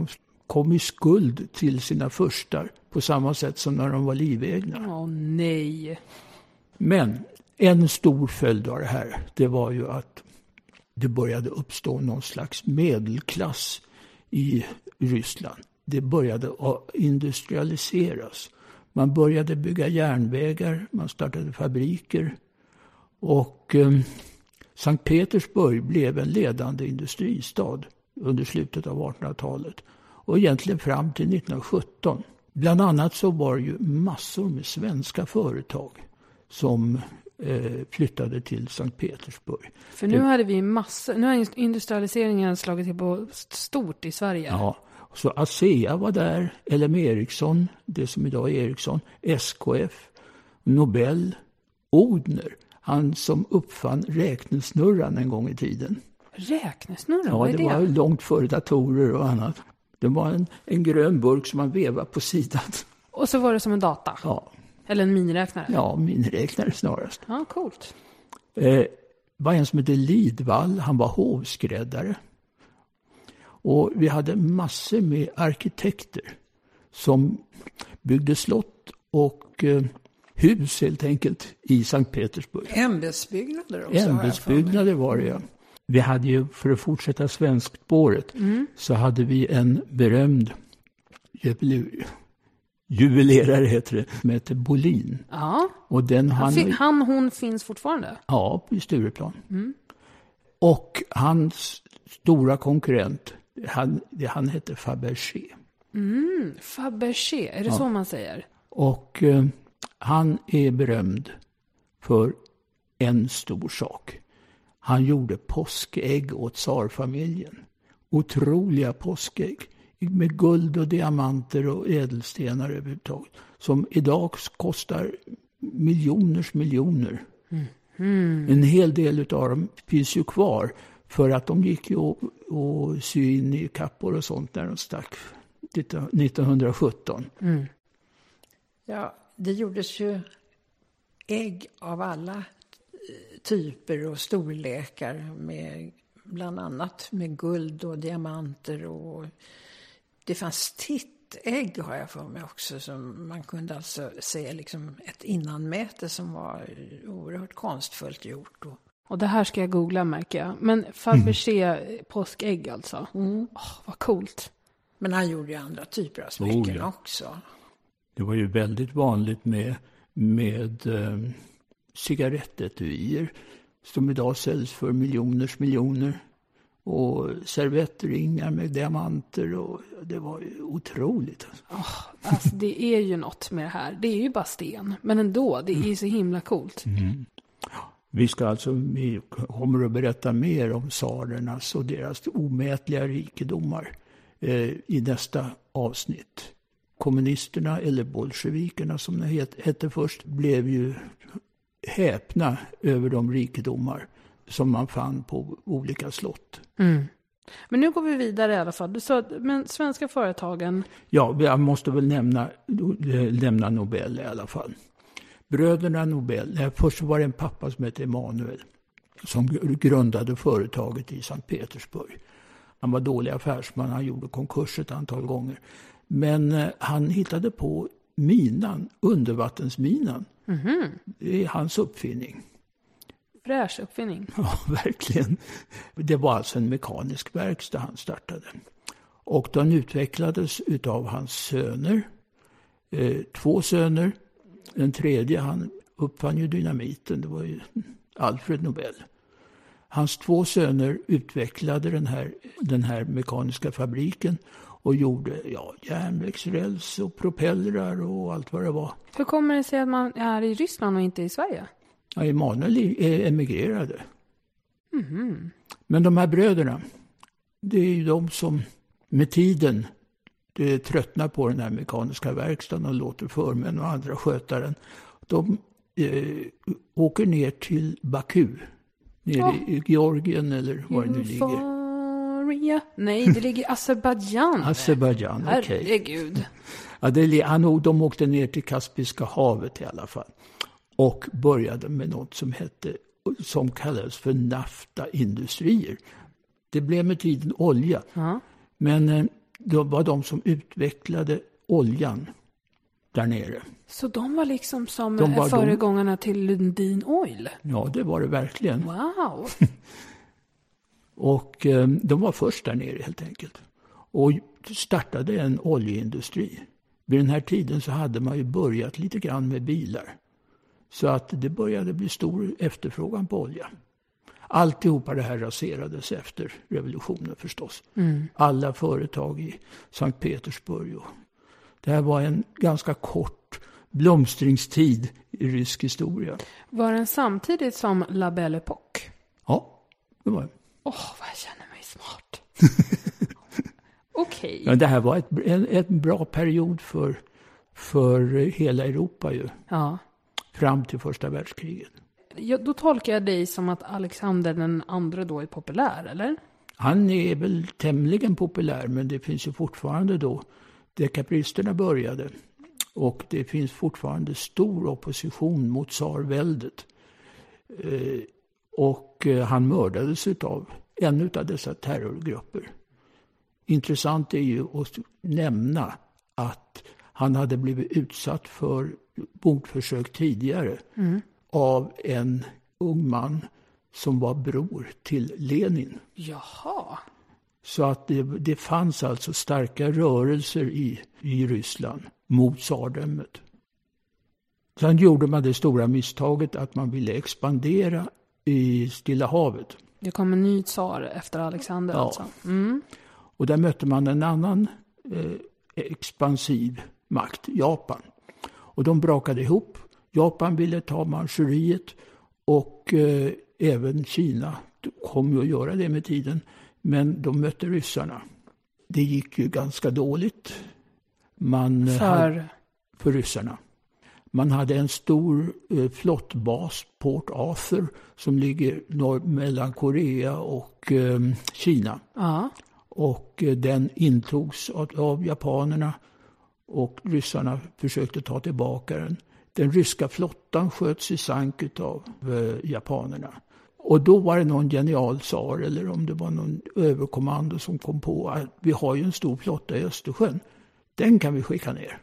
kom i skuld till sina furstar på samma sätt som när de var livegna. Åh nej. Men en stor följd av det här, det var ju att det började uppstå någon slags medelklass i Ryssland. Det började industrialiseras. Man började bygga järnvägar, man startade fabriker och eh, Sankt Petersburg blev en ledande industristad under slutet av artonhundratalet och egentligen fram till nittonhundrasjutton. Bland annat så var ju massor med svenska företag som eh, flyttade till Sankt Petersburg. För nu hade vi massor, nu har industrialiseringen slagit till på stort i Sverige. Ja, så ASEA var där, L M Ericsson, det som idag är Ericsson, S K F, Nobel, Odhner, han som uppfann räknesnurran en gång i tiden. Räknesnurran, ja, vad är det? det? var långt före datorer och annat. Det var en, en grön burk som man vevade på sidan. Och så var det som en data? Ja. Eller en miniräknare? Ja, miniräknare snarast. Ja, coolt. Eh, var en som hette Lidvall, han var hovskräddare. Och vi hade massor med arkitekter som byggde slott och eh, hus helt enkelt i Sankt Petersburg. Ämbetsbyggnader också. Ämbetsbyggnader var det, ja. Vi hade ju, för att fortsätta svenskspåret, mm. så hade vi en berömd jubileer, juvelerare heter det, som heter Bolin. Ja. Och den han, han, han, hon finns fortfarande? Ja, i Stureplan. Mm. Och hans stora konkurrent, han, han hette Fabergé. Mm, Fabergé, är det ja. så man säger? Och eh, han är berömd för en stor sak. Han gjorde påskägg åt tsarfamiljen. Otroliga påskägg med guld och diamanter och ädelstenar överhuvudtaget. Som idag kostar miljoners miljoner. Mm. Mm. En hel del av dem finns ju kvar. För att de gick ju och, och sy in i kappor och sånt när de stack nittonhundrasjutton. Mm. Ja, det gjordes ju ägg av alla typer och storlekar med bland annat med guld och diamanter och det fanns tittägg har jag för mig också som man kunde alltså se liksom ett innanmäte som var oerhört konstfullt gjort. Och, och det här ska jag googla märker jag. Men Fabergé mm. påskägg alltså. Mm. Oh, vad coolt. Men han gjorde ju andra typer av smycken oh, ja. också. Det var ju väldigt vanligt med, med eh, cigarettetuier som idag säljs för miljoners miljoner. Och servettringar med diamanter och det var ju otroligt. Oh, alltså det är ju något med det här. Det är ju bara sten. Men ändå, det är ju så himla coolt. Mm. Vi ska alltså, vi kommer att berätta mer om tsarernas och deras omätliga rikedomar eh, i nästa avsnitt. Kommunisterna eller bolsjevikerna som det het, hette först blev ju häpna över de rikedomar som man fann på olika slott. Mm. Men nu går vi vidare i alla fall. Du sa, men svenska företagen... Ja, jag måste väl nämna, nämna Nobel i alla fall. Bröderna Nobel, först var det en pappa som hette Emanuel som grundade företaget i Sankt Petersburg. Han var dålig affärsman, han gjorde konkurs ett antal gånger. Men han hittade på minan, undervattensminan. Mm-hmm. Det är hans uppfinning. Fräsch uppfinning. Ja, verkligen. Det var alltså en mekanisk verkstad han startade. Och den utvecklades utav hans söner. Eh, två söner. Den tredje, han uppfann ju dynamiten. Det var ju Alfred Nobel. Hans två söner utvecklade den här, den här mekaniska fabriken. Och gjorde ja, järnvägsräls och propellrar och allt vad det var. Hur kommer det sig att man är i Ryssland och inte i Sverige? Ja, Emanuel emigrerade. Mm-hmm. Men de här bröderna, det är ju de som med tiden det tröttnar på den här mekaniska verkstaden och låter förmän och andra sköta den. De eh, åker ner till Baku, nere oh. i Georgien eller var det nu ligger. Nej, det ligger i Azerbaijan. Azerbaijan, okej. Okay. Herregud. Ja, det, han, de åkte ner till Kaspiska havet i alla fall. Och började med något som hette, som kallades för naftaindustrier. Det blev med tiden olja. Uh-huh. Men eh, det var de som utvecklade oljan där nere. Så de var liksom som De var föregångarna de... till Lundin Oil? Ja, det var det verkligen. Wow! Och eh, de var först där nere helt enkelt. Och startade en oljeindustri. Vid den här tiden så hade man ju börjat lite grann med bilar. Så att det började bli stor efterfrågan på olja. Alltihopa det här raserades efter revolutionen förstås. Mm. Alla företag i Sankt Petersburg. Och det här var en ganska kort blomstringstid i rysk historia. Var den samtidigt som La Belle Époque? Ja, det var det. Åh, oh, vad jag känner mig smart. Okej. Okay. Ja, det här var ett, en, en bra period för, för hela Europa ju. Ja. Fram till första världskriget. Ja, då tolkar jag dig som att Alexander den andra då är populär, eller? Han är väl tämligen populär, men det finns ju fortfarande då dekabristerna började. Och det finns fortfarande stor opposition mot tsarväldet. Eh, och eh, han mördades av en av dessa terrorgrupper. Intressant är ju att nämna att han hade blivit utsatt för mordförsök tidigare mm. av en ung man som var bror till Lenin. Jaha. Så att det, det fanns alltså starka rörelser i, i Ryssland mot tsardömet. Sen gjorde man det stora misstaget att man ville expandera i Stilla havet. Det kom en ny tsar efter Alexander, ja. Alltså. Mm. Och där mötte man en annan eh, expansiv makt, Japan. Och de brakade ihop. Japan ville ta Manchuriet och eh, även Kina kom ju att göra det med tiden. Men de mötte ryssarna. Det gick ju ganska dåligt. Man, för? Hade, för ryssarna. Man hade en stor eh, flottbas, Port Arthur, som ligger norr, mellan Korea och eh, Kina. Ja. Och eh, den intogs av, av japanerna och ryssarna försökte ta tillbaka den. Den ryska flottan sköts i sank av eh, japanerna. Och då var det någon genial tsar eller om det var någon överkommando som kom på att vi har ju en stor flotta i Östersjön. Den kan vi skicka ner.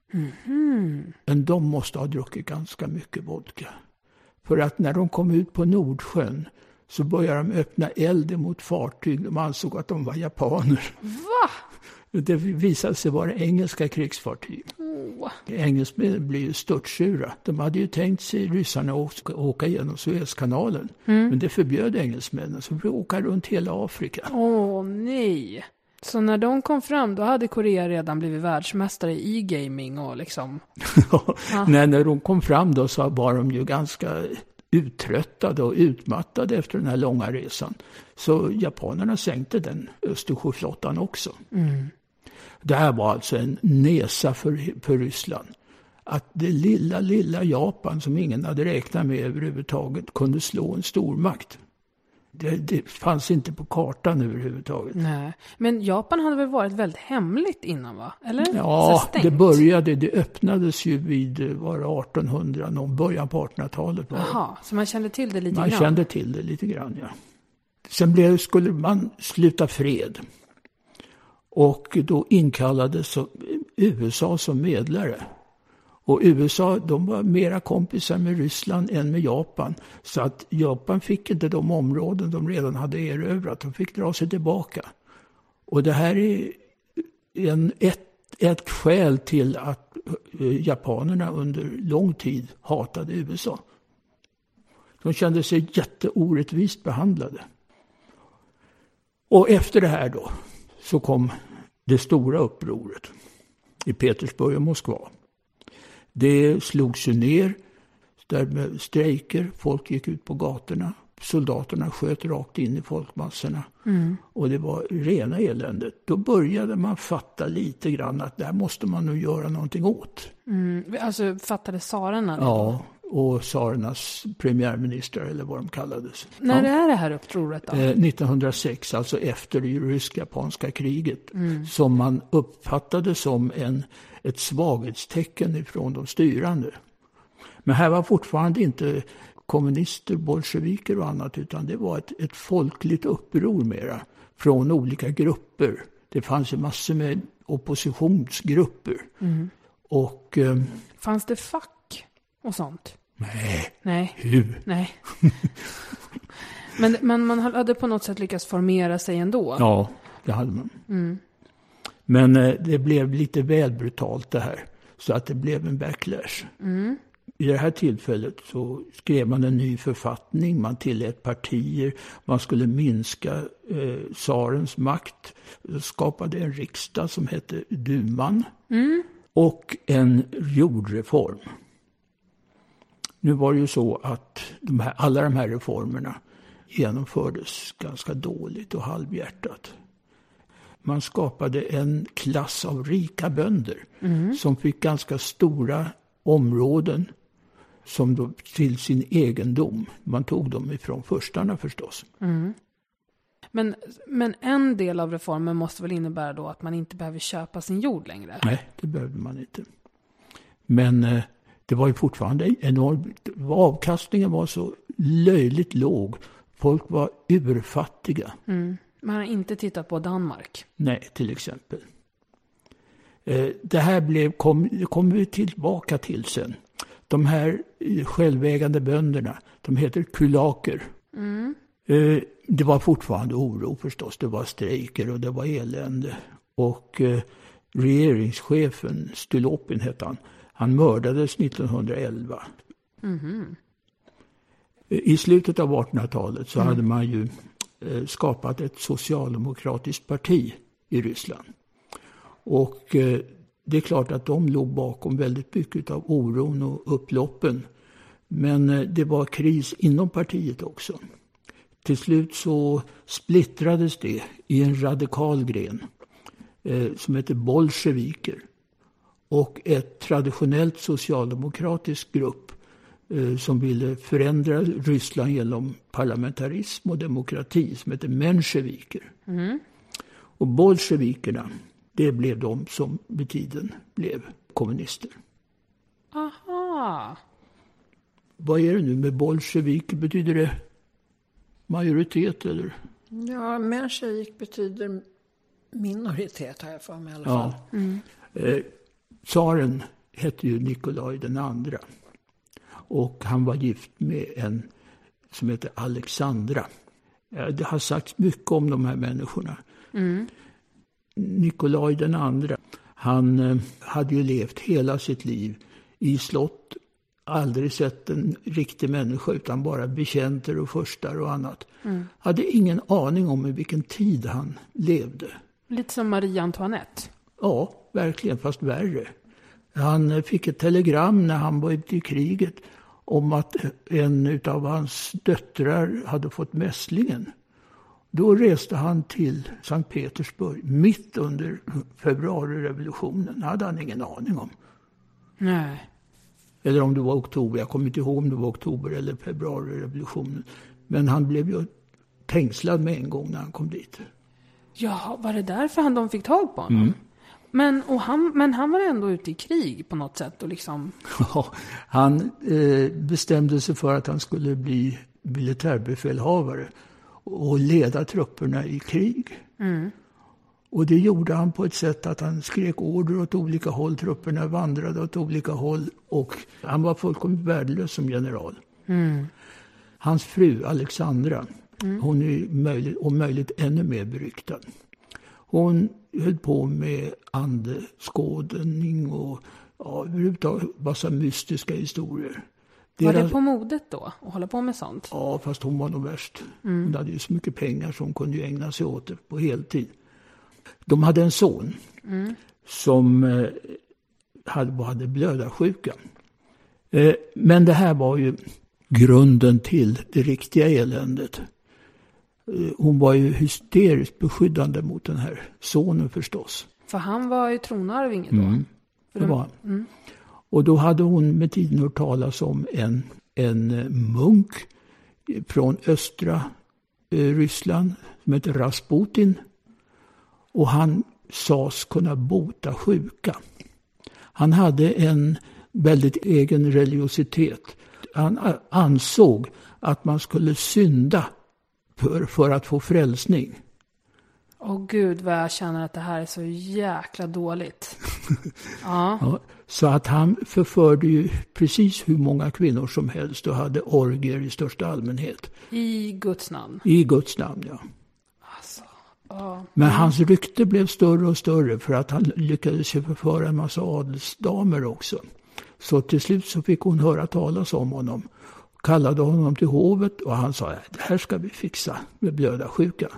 Mm-hmm. Men de måste ha druckit ganska mycket vodka. För att när de kom ut på Nordsjön så började de öppna eld mot fartyg. De ansåg att de var japaner. Va? Det visade sig vara engelska krigsfartyg. Oh. Engelsmän blev ju störtsura. De hade ju tänkt sig ryssarna åka, åka genom Suezkanalen. Mm. Men det förbjöd engelsmännen. Så vi åka runt hela Afrika. Åh oh, nej. Så när de kom fram då hade Korea redan blivit världsmästare i gaming och liksom... ja. Nej, när de kom fram då så var de ju ganska uttröttade och utmattade efter den här långa resan. Så japanerna sänkte den Östersjöflottan också. Mm. Det här var alltså en nesa för, för Ryssland. Att det lilla, lilla Japan som ingen hade räknat med överhuvudtaget kunde slå en stormakt. Det, det fanns inte på kartan överhuvudtaget. Nej. Men Japan hade väl varit väldigt hemligt innan, va? Eller? Ja, det började, det öppnades ju vid var artonhundra, någon början på artonhundratalet. Jaha, så man kände till det lite man grann? Man kände till det lite grann, ja. Sen blev, skulle man sluta fred. Och då inkallades U S A som medlare. Och U S A, de var mera kompisar med Ryssland än med Japan. Så att Japan fick inte de områden de redan hade erövrat. De fick dra sig tillbaka. Och det här är en, ett, ett skäl till att japanerna under lång tid hatade U S A. De kände sig jätteorättvist behandlade. Och efter det här då så kom det stora upproret i Petersburg och Moskva. Det slogs ju ner där med strejker, folk gick ut på gatorna, soldaterna sköt rakt in i folkmassorna mm. och det var rena eländet. Då började man fatta lite grann att där måste man nu göra någonting åt. Mm. Alltså fattade tsarerna det? Ja, och tsarernas premiärminister eller vad de kallades. När ja. är det här upproret då? Eh, nittonhundrasex, alltså efter det rysk-japanska kriget, mm. som man uppfattade som en, ett svaghetstecken ifrån de styrande. Men här var fortfarande inte kommunister, bolsjeviker och annat, utan det var ett, ett folkligt uppror mera från olika grupper Det fanns ju massor med oppositionsgrupper. Mm. Och, eh, fanns det fack och sånt? Nej. Nej. Hur? Nej. men, men man hade på något sätt lyckats formera sig ändå. Ja, det hade man. Mm. Men eh, det blev lite väl brutalt det här. Så att det blev en backlash. Mm. I det här tillfället så skrev man en ny författning. Man tillät partier. Man skulle minska eh, tsarens makt. Skapade en riksdag som hette Duman. Mm. Och en jordreform. Nu var det ju så att de här, alla de här reformerna genomfördes ganska dåligt och halvhjärtat. Man skapade en klass av rika bönder mm. som fick ganska stora områden som då, till sin egendom. Man tog dem ifrån förstarna förstås. Mm. Men, men en del av reformen måste väl innebära då att man inte behöver köpa sin jord längre? Nej, det behövde man inte. Men eh, det var ju fortfarande enormt. Avkastningen var så löjligt låg. Folk var urfattiga. Mm. Man har inte tittat på Danmark. Nej, till exempel. Eh, det här blev, kom, kom vi tillbaka till sen. De här självägande bönderna, de heter kulaker. Mm. Eh, det var fortfarande oro förstås. Det var strejker och det var elände. Och eh, regeringschefen, Stylopin hette han, han mördades nittonhundraelva. Mm. I slutet av artonhundratalet så mm. hade man ju eh, skapat ett socialdemokratiskt parti i Ryssland. Och eh, det är klart att de låg bakom väldigt mycket av oron och upploppen. Men eh, det var kris inom partiet också. Till slut så splittrades det i en radikal gren eh, som heter bolsjeviker. Och ett traditionellt socialdemokratisk grupp eh, som ville förändra Ryssland genom parlamentarism och demokrati som heter mensjeviker. Mm. Och bolsjevikerna, det blev de som med tiden blev kommunister. Aha. Vad är det nu med bolsjevik? Betyder det majoritet eller? Ja, menshevik betyder minoritet har jag för mig i alla fall. Ja. Mm. Eh, tsaren hette ju Nikolaj den andra. Och han var gift med en som heter Alexandra. Eh, det har sagts mycket om de här människorna. Mm. Nikolaj den andra, han eh, hade ju levt hela sitt liv i slott. Aldrig sett en riktig människa utan bara betjänter och förstar och annat. Mm. Hade ingen aning om i vilken tid han levde. Lite som Marie Antoinette. Ja, verkligen, fast värre. Han fick ett telegram när han var ute i kriget om att en av hans döttrar hade fått mässlingen. Då reste han till Sankt Petersburg mitt under februarirevolutionen. Det hade han ingen aning om. Nej. Eller om det var oktober. Jag kommer inte ihåg om det var oktober eller februarirevolutionen. Men han blev ju tängslad med en gång när han kom dit. Ja, var det därför han de fick tag på honom? Mm. Men, och han, men han var ändå ute i krig på något sätt. Och liksom... Ja, han eh, bestämde sig för att han skulle bli militärbefälhavare och leda trupperna i krig. Mm. Och det gjorde han på ett sätt att han skrek order åt olika håll. Trupperna vandrade åt olika håll. Och han var fullkomligt värdelös som general. Mm. Hans fru Alexandra, mm. hon är möjligt, om möjligt ännu mer beryktad. Hon höll på med andeskådning och ja, överhuvudtaget massa mystiska historier. Var Deras... det på modet då? Att hålla på med sånt? Ja, fast hon var nog värst. Mm. Hon hade ju så mycket pengar som hon kunde ju ägna sig åt det på heltid. De hade en son mm. som eh, hade, hade blödarsjuka. Eh, men det här var ju grunden till det riktiga eländet. Eh, hon var ju hysteriskt beskyddande mot den här sonen förstås. För han var ju tronarvinge då. Mm, det var han. Mm. Och då hade hon med tiden hört talas om en, en munk från östra eh, Ryssland som heter Rasputin. Och han sades kunna bota sjuka. Han hade en väldigt egen religiositet. Han ansåg att man skulle synda för, för att få frälsning. Åh gud vad jag känner att det här är så jäkla dåligt. Ja. Ja, så att han förförde ju precis hur många kvinnor som helst och hade orgier i största allmänhet. I Guds namn. I Guds namn, ja. Alltså, ja. Men hans rykte blev större och större för att han lyckades ju förföra en massa adelsdamer också. Så till slut så fick hon höra talas om honom. Kallade honom till hovet och han sa, det här ska vi fixa med blödarsjuka.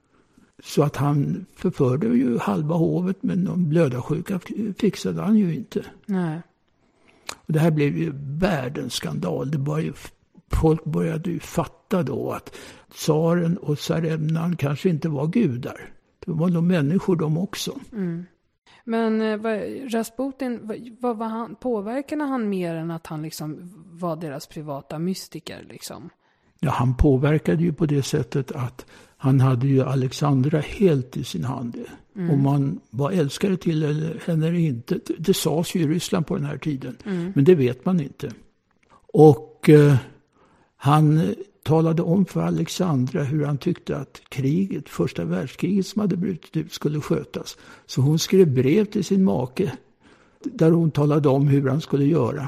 Så att han förförde ju halva hovet, men någon blödarsjuka fixade han ju inte. Nej. Och det här blev ju världens skandal. Det var ju, folk började ju fatta då att tsaren och tsarevnan kanske inte var gudar. Det var nog människor de också. Mm. Men vad, Rasputin, vad, vad han, påverkade han mer än att han liksom var deras privata mystiker liksom? Ja, han påverkade ju på det sättet att han hade ju Alexandra helt i sin hand. Mm. Om man var älskare till henne eller inte. Det sades ju i Ryssland på den här tiden. Mm. Men det vet man inte. Och eh, han talade om för Alexandra hur han tyckte att kriget, första världskriget som hade brutit ut, skulle skötas. Så hon skrev brev till sin make där hon talade om hur han skulle göra.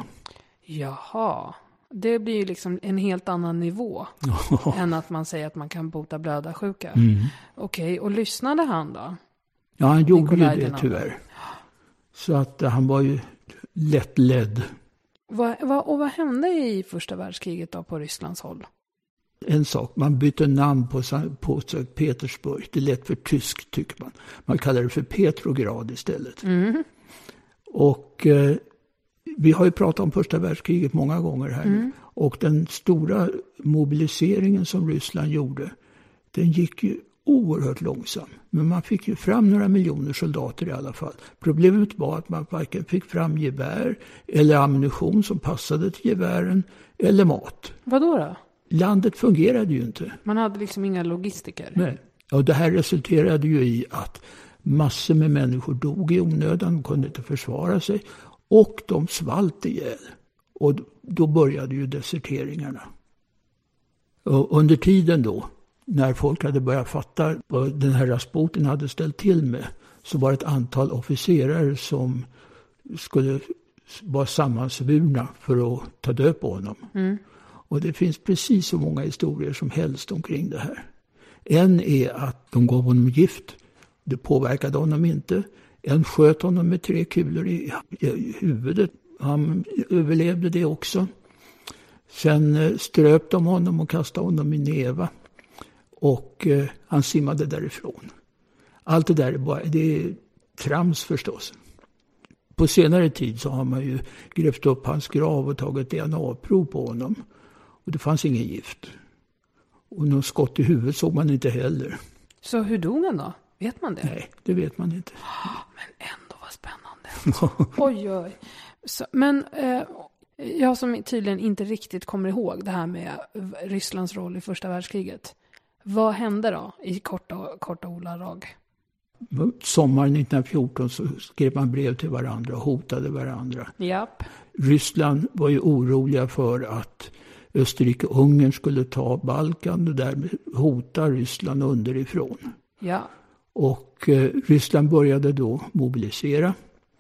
Jaha. Det blir ju liksom en helt annan nivå än att man säger att man kan bota blödarsjuka. Mm. Okej, okay, och lyssnade han då? Ja, han gjorde Nikolaj ju det tyvärr. Så att han var ju lättledd. Va, va, och vad hände i första världskriget då på Rysslands håll? En sak, man bytte namn på, på Sankt Petersburg. Det lät för tyskt tycker man. Man kallar det för Petrograd istället. Mm. Och eh, vi har ju pratat om första världskriget många gånger här. Mm. Och den stora mobiliseringen som Ryssland gjorde, den gick ju oerhört långsam. Men man fick ju fram några miljoner soldater i alla fall. Problemet var att man varken fick fram gevär eller ammunition som passade till gevären eller mat. Vadå då? Landet fungerade ju inte. Man hade liksom inga logistiker. Nej. Och det här resulterade ju i att massor med människor dog i onödan. De kunde inte försvara sig. Och de svalt ihjäl. Och då började ju deserteringarna. Och under tiden då, när folk hade börjat fatta vad den här Rasputin hade ställt till med, så var det ett antal officerare som skulle vara sammansvurna för att ta död på honom. Mm. Och det finns precis så många historier som helst omkring det här. En är att de gav honom gift. Det påverkade honom inte. En sköt honom med tre kulor i, i huvudet. Han överlevde det också. Sen ströp de honom och kastade honom i Neva. Och eh, han simmade därifrån. Allt det där är bara, det är trams förstås. På senare tid så har man ju grävt upp hans grav och tagit D N A-prov på honom. Och det fanns ingen gift. Och någon skott i huvudet såg man inte heller. Så hur dog han då? Vet man det? Nej, det vet man inte. Men ändå var spännande. oj, oj. Så, men eh, jag som tydligen inte riktigt kommer ihåg det här med Rysslands roll i första världskriget. Vad hände då i korta, korta ordalag? Sommaren nittonhundrafjorton så skrev man brev till varandra och hotade varandra. Japp. Ryssland var ju oroliga för att Österrike och Ungern skulle ta Balkan och därmed hota Ryssland underifrån. Ja. Och eh, Ryssland började då mobilisera.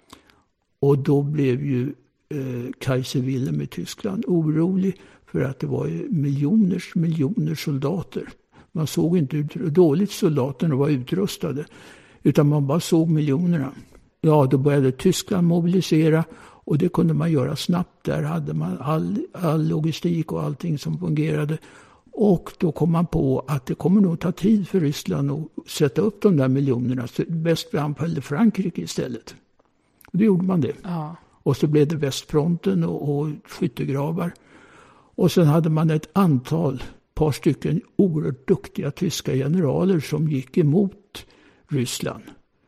Och då blev ju eh, Kaiser Wilhelm i Tyskland orolig för att det var miljoners miljoner soldater. Man såg inte hur dåligt soldaterna var utrustade, utan man bara såg miljonerna. Ja, då började Tyskland mobilisera och det kunde man göra snabbt. Där hade man all, all logistik och allting som fungerade. Och då kom man på att det kommer nog ta tid för Ryssland att sätta upp de där miljonerna. Så bäst vi anfallde Frankrike istället. Och då gjorde man det. Ja. Och så blev det västfronten och, och skyttegravar. Och sen hade man ett antal, par stycken oerhört duktiga tyska generaler som gick emot Ryssland.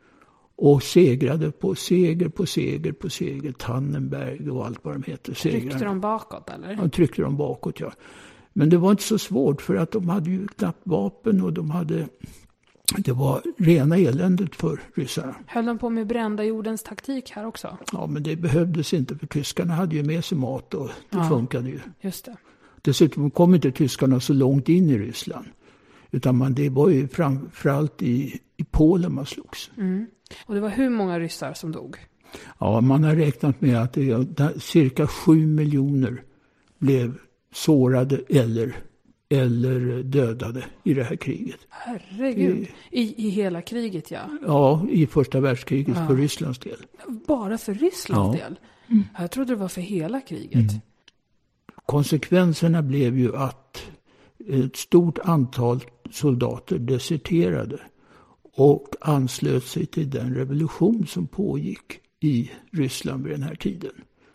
Och segrade på seger på seger på seger. Tannenberg och allt vad de heter. Segrade. Tryckte de bakåt eller? Ja, tryckte de bakåt, ja. Men det var inte så svårt för att de hade ju knappt vapen och de hade... Det var rena eländet för ryssarna. Höll de på med brända jordens taktik här också? Ja, men det behövdes inte för tyskarna hade ju med sig mat och det ja, funkade ju. Just det. Dessutom kom inte tyskarna så långt in i Ryssland. Utan man, det var ju framförallt i, i Polen man slogs. Mm. Och det var hur många ryssar som dog? Ja, man har räknat med att det, cirka sju miljoner blev sårade eller, eller dödade i det här kriget. Herregud, I, i hela kriget ja. Ja, i första världskriget ja. för Rysslands del. Bara för Rysslands ja. del? Mm. Jag trodde det var för hela kriget. Mm. Konsekvenserna blev ju att ett stort antal soldater deserterade och anslöt sig till den revolution som pågick i Ryssland vid den här tiden.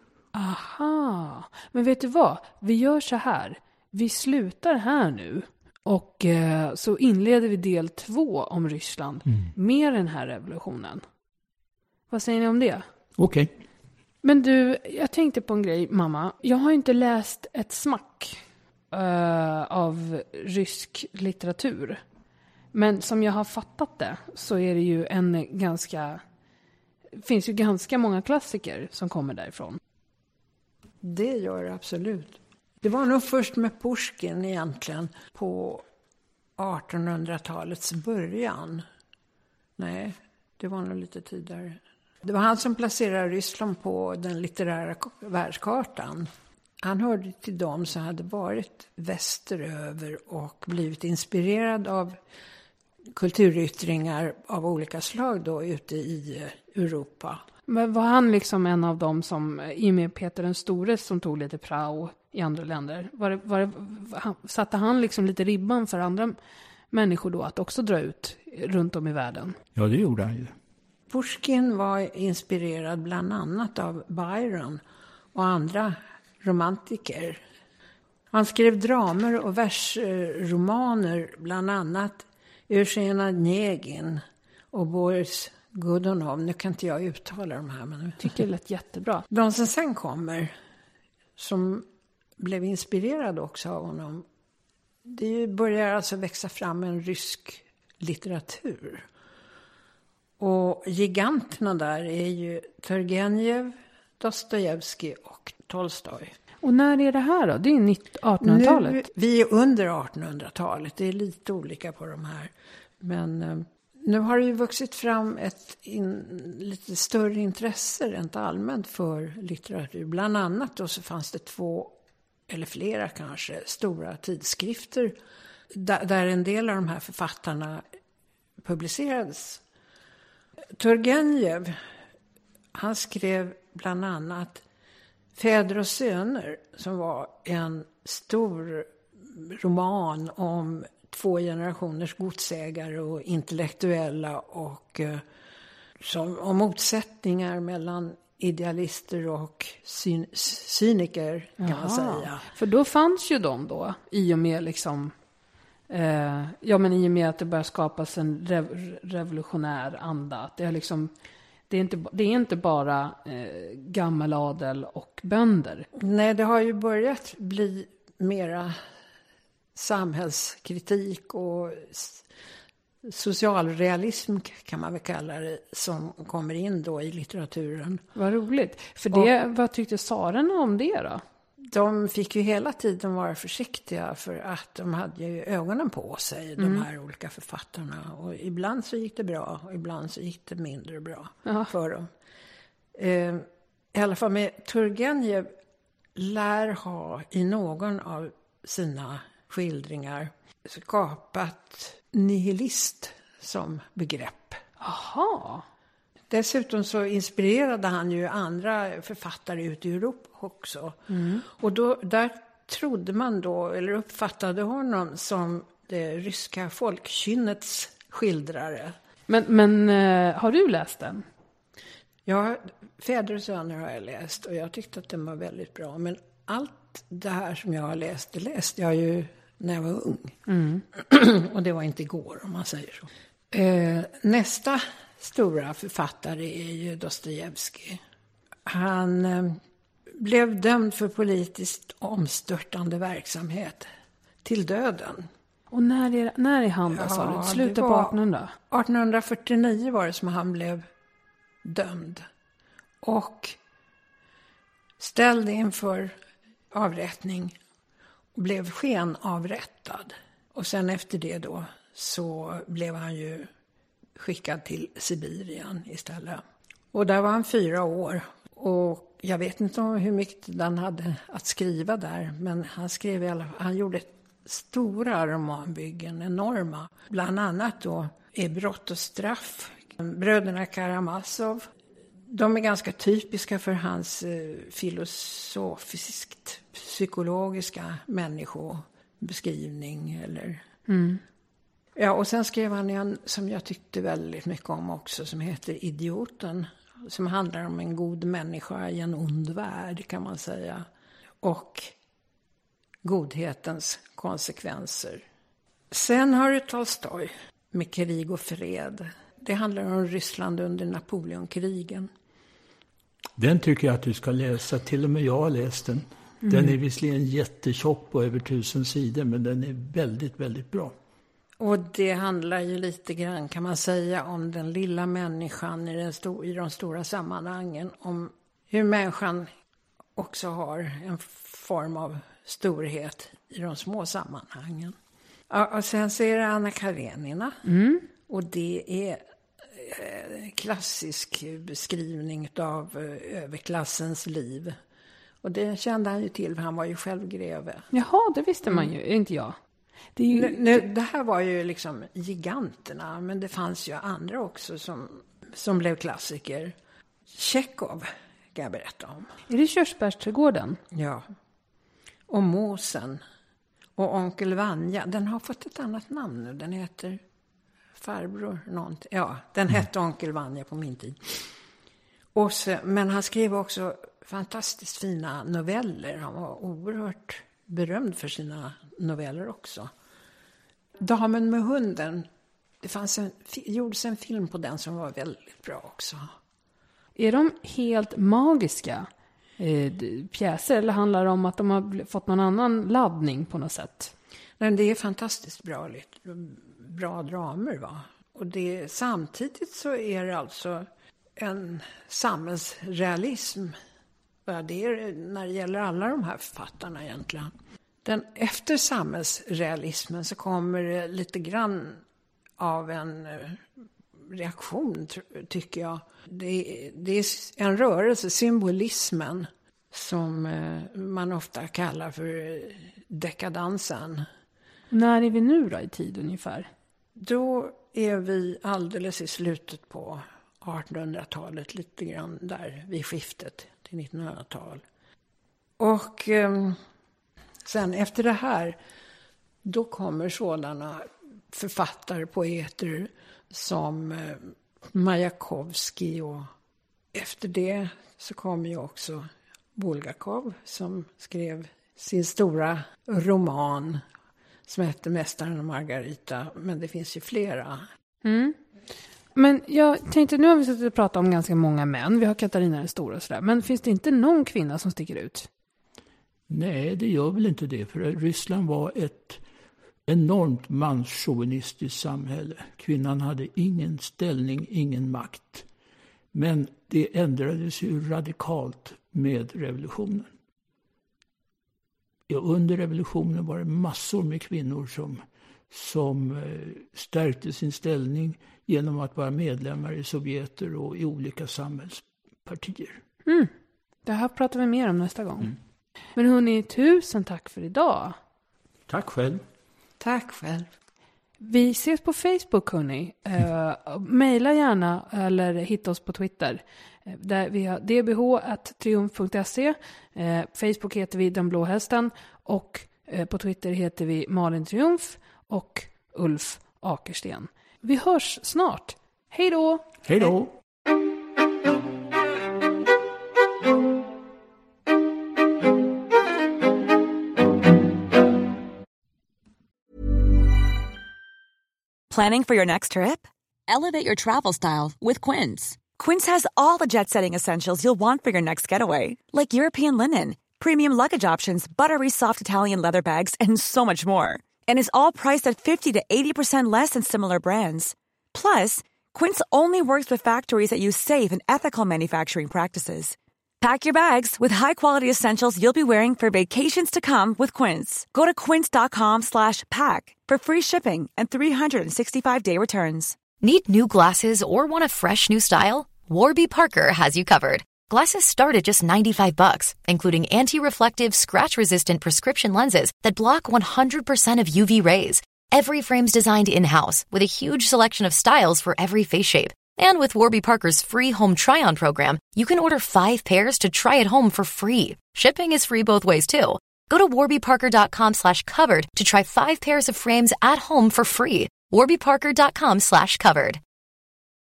Aha, men vet du vad? Vi gör så här. Vi slutar här nu och eh, så inleder vi del två om Ryssland mm. med den här revolutionen. Vad säger ni om det? Okej. Okay. Men du, jag tänkte på en grej, mamma. Jag har inte läst ett smack uh, av rysk litteratur. Men som jag har fattat det så är det ju en ganska... finns ju ganska många klassiker som kommer därifrån. Det gör det absolut. Det var nog först med Pushkin egentligen på artonhundratalets början. Nej, det var nog lite tidigare. Det var han som placerade Ryssland på den litterära världskartan. Han hörde till dem som hade varit västeröver och blivit inspirerad av kulturyttringar av olika slag då ute i Europa. Men var han liksom en av dem som, i och med Peter den store som tog lite prao i andra länder, var det, var det, satte han liksom lite ribban för andra människor då att också dra ut runt om i världen? Ja, det gjorde han ju. Pushkin var inspirerad bland annat av Byron och andra romantiker. Han skrev dramer och versromaner, bland annat Eugen Onegin och Boris Godunov. Nu kan inte jag uttala de här, men jag tycker det lät jättebra. De som sen kommer, som blev inspirerade också av honom, det börjar alltså växa fram en rysk litteratur. Och giganterna där är ju Turgenev, Dostojevskij och Tolstoj. Och när är det här då? Det är artonhundratalet. Nu, vi är under artonhundratalet. Det är lite olika på de här. Men eh, nu har det ju vuxit fram ett in, lite större intresse rent allmänt för litteratur. Bland annat då så fanns det två, eller flera kanske, stora tidskrifter där, där en del av de här författarna publicerades. Turgenev, han skrev bland annat Fäder och söner, som var en stor roman om två generationers godsägare och intellektuella och eh, som, om motsättningar mellan idealister och syn, cyniker kan Jaha. man säga. För då fanns ju de då, i och med liksom eh, ja men i och med att det börjar skapas en rev, revolutionär anda. Att det är liksom Det är, inte, det är inte bara eh, gammaladel och bönder. Nej, det har ju börjat bli mera samhällskritik och socialrealism kan man väl kalla det, som kommer in då i litteraturen. Vad roligt. För det, och, vad tyckte tsarerna om det då? De fick ju hela tiden vara försiktiga för att de hade ju ögonen på sig, mm. de här olika författarna. Och ibland så gick det bra och ibland så gick det mindre bra Aha. för dem. Eh, I alla fall med Turgenev lär ha i någon av sina skildringar skapat nihilist som begrepp. Aha. Dessutom så inspirerade han ju andra författare ute i Europa också. Mm. Och då, där trodde man då, eller uppfattade honom som det ryska folkkynnets skildrare. Men, men uh, har du läst den? Ja, Fäder och söner har jag läst och jag tyckte att den var väldigt bra. Men allt det här som jag har läst, det läste jag ju när jag var ung. Mm. Och det var inte igår om man säger så. Eh, nästa stora författare är ju Dostojevskij. Han eh, blev dömd för politiskt omstörtande verksamhet till döden. Och när är, när är han då, sa du? Slutet på artonhundra? artonhundrafyrtionio var det som han blev dömd. Och ställd inför avrättning och blev skenavrättad. Och sen efter det då så blev han ju skickad till Sibirien istället. Och där var han fyra år. Och jag vet inte om hur mycket han hade att skriva där. Men han skrev i alla fall, han gjorde stora romanbyggen, enorma. Bland annat då är Brott och straff, Bröderna Karamazov. De är ganska typiska för hans eh, filosofiskt psykologiska människobeskrivning. Eller... Mm. Ja, och sen skrev han en som jag tyckte väldigt mycket om också, som heter Idioten. Som handlar om en god människa i en ond värld, kan man säga. Och godhetens konsekvenser. Sen har du Tolstoj med Krig och fred. Det handlar om Ryssland under Napoleonkrigen. Den tycker jag att du ska läsa. Till och med jag har läst den. Den mm. är visserligen jättetjock på över tusen sidor, men den är väldigt, väldigt bra. Och det handlar ju lite grann, kan man säga, om den lilla människan i, den sto- i de stora sammanhangen. Om hur människan också har en form av storhet i de små sammanhangen. Ja, och sen så är det Anna Karenina. Mm. Och det är eh, klassisk beskrivning av eh, överklassens liv. Och det kände han ju till, för han var ju själv greve. Jaha, det visste man ju, inte jag. Det, är ju... nu, nu, det här var ju liksom giganterna, men det fanns ju andra också som, som blev klassiker. Tjechov kan jag berätta om. Är det Körsbärsträdgården? Ja. Och Måsen. Och Onkel Vanja. Den har fått ett annat namn nu. Den heter Farbror någonting. Ja, den hette Onkel Vanja på min tid. Och så, men han skrev också fantastiskt fina noveller. Han var oerhört berömd för sina noveller också. Damen med hunden. Det fanns en, gjordes en film på den som var väldigt bra också. Är de helt magiska eh, pjäser, eller handlar det om att de har fått någon annan laddning på något sätt? Nej, det är fantastiskt bra, bra dramer, va? Och det, samtidigt så är det alltså en samhällsrealism. Det är när det gäller alla de här författarna egentligen. Den, efter samhällsrealismen så kommer det lite grann av en reaktion, tycker jag. Det, det är en rörelse, symbolismen, som man ofta kallar för dekadansen. När är vi nu då i tid ungefär? Då är vi alldeles i slutet på artonhundratalet, lite grann där vid skiftet till nittonhundratal. Och eh, sen efter det här, då kommer sådana författare, poeter som eh, Majakovskij, och efter det så kommer ju också Bulgakov som skrev sin stora roman som heter Mästaren och Margarita, men det finns ju flera. Mm. Men jag tänkte, nu har vi suttit och pratat om ganska många män. Vi har Katarina den stora och sådär. Men finns det inte någon kvinna som sticker ut? Nej, det gör väl inte det. För Ryssland var ett enormt manschauvinistiskt samhälle. Kvinnan hade ingen ställning, ingen makt. Men det ändrades ju radikalt med revolutionen. Ja, under revolutionen var det massor med kvinnor som, som stärkte sin ställning genom att vara medlemmar i Sovjeter och i olika samhällspartier. Mm. Det här pratar vi mer om nästa gång. Mm. Men hörni, tusen tack för idag. Tack själv. Tack själv. Vi ses på Facebook, hörni. Uh, maila gärna eller hitta oss på Twitter. Uh, där vi har d b h at triumf punkt se. Uh, Facebook heter vi Den blå hästen. Och uh, på Twitter heter vi Malin Triumf och Ulf Akersten. Vi hörs snart. Hej då! Hej då! Planning for your next trip? Elevate your travel style with Quince. Quince has all the jet-setting essentials you'll want for your next getaway, like European linen, premium luggage options, buttery soft Italian leather bags, and so much more. And is all priced at fifty to eighty percent less than similar brands. Plus, Quince only works with factories that use safe and ethical manufacturing practices. Pack your bags with high-quality essentials you'll be wearing for vacations to come with Quince. Go to quince dot com slash pack for free shipping and three sixty-five day returns. Need new glasses or want a fresh new style? Warby Parker has you covered. Glasses start at just ninety-five bucks, including anti-reflective, scratch-resistant prescription lenses that block one hundred percent of U V rays. Every frame's designed in-house with a huge selection of styles for every face shape. And with Warby Parker's free home try-on program, you can order five pairs to try at home for free. Shipping is free both ways, too. Go to warbyparker.com slash covered to try five pairs of frames at home for free. warbyparker.com slash covered.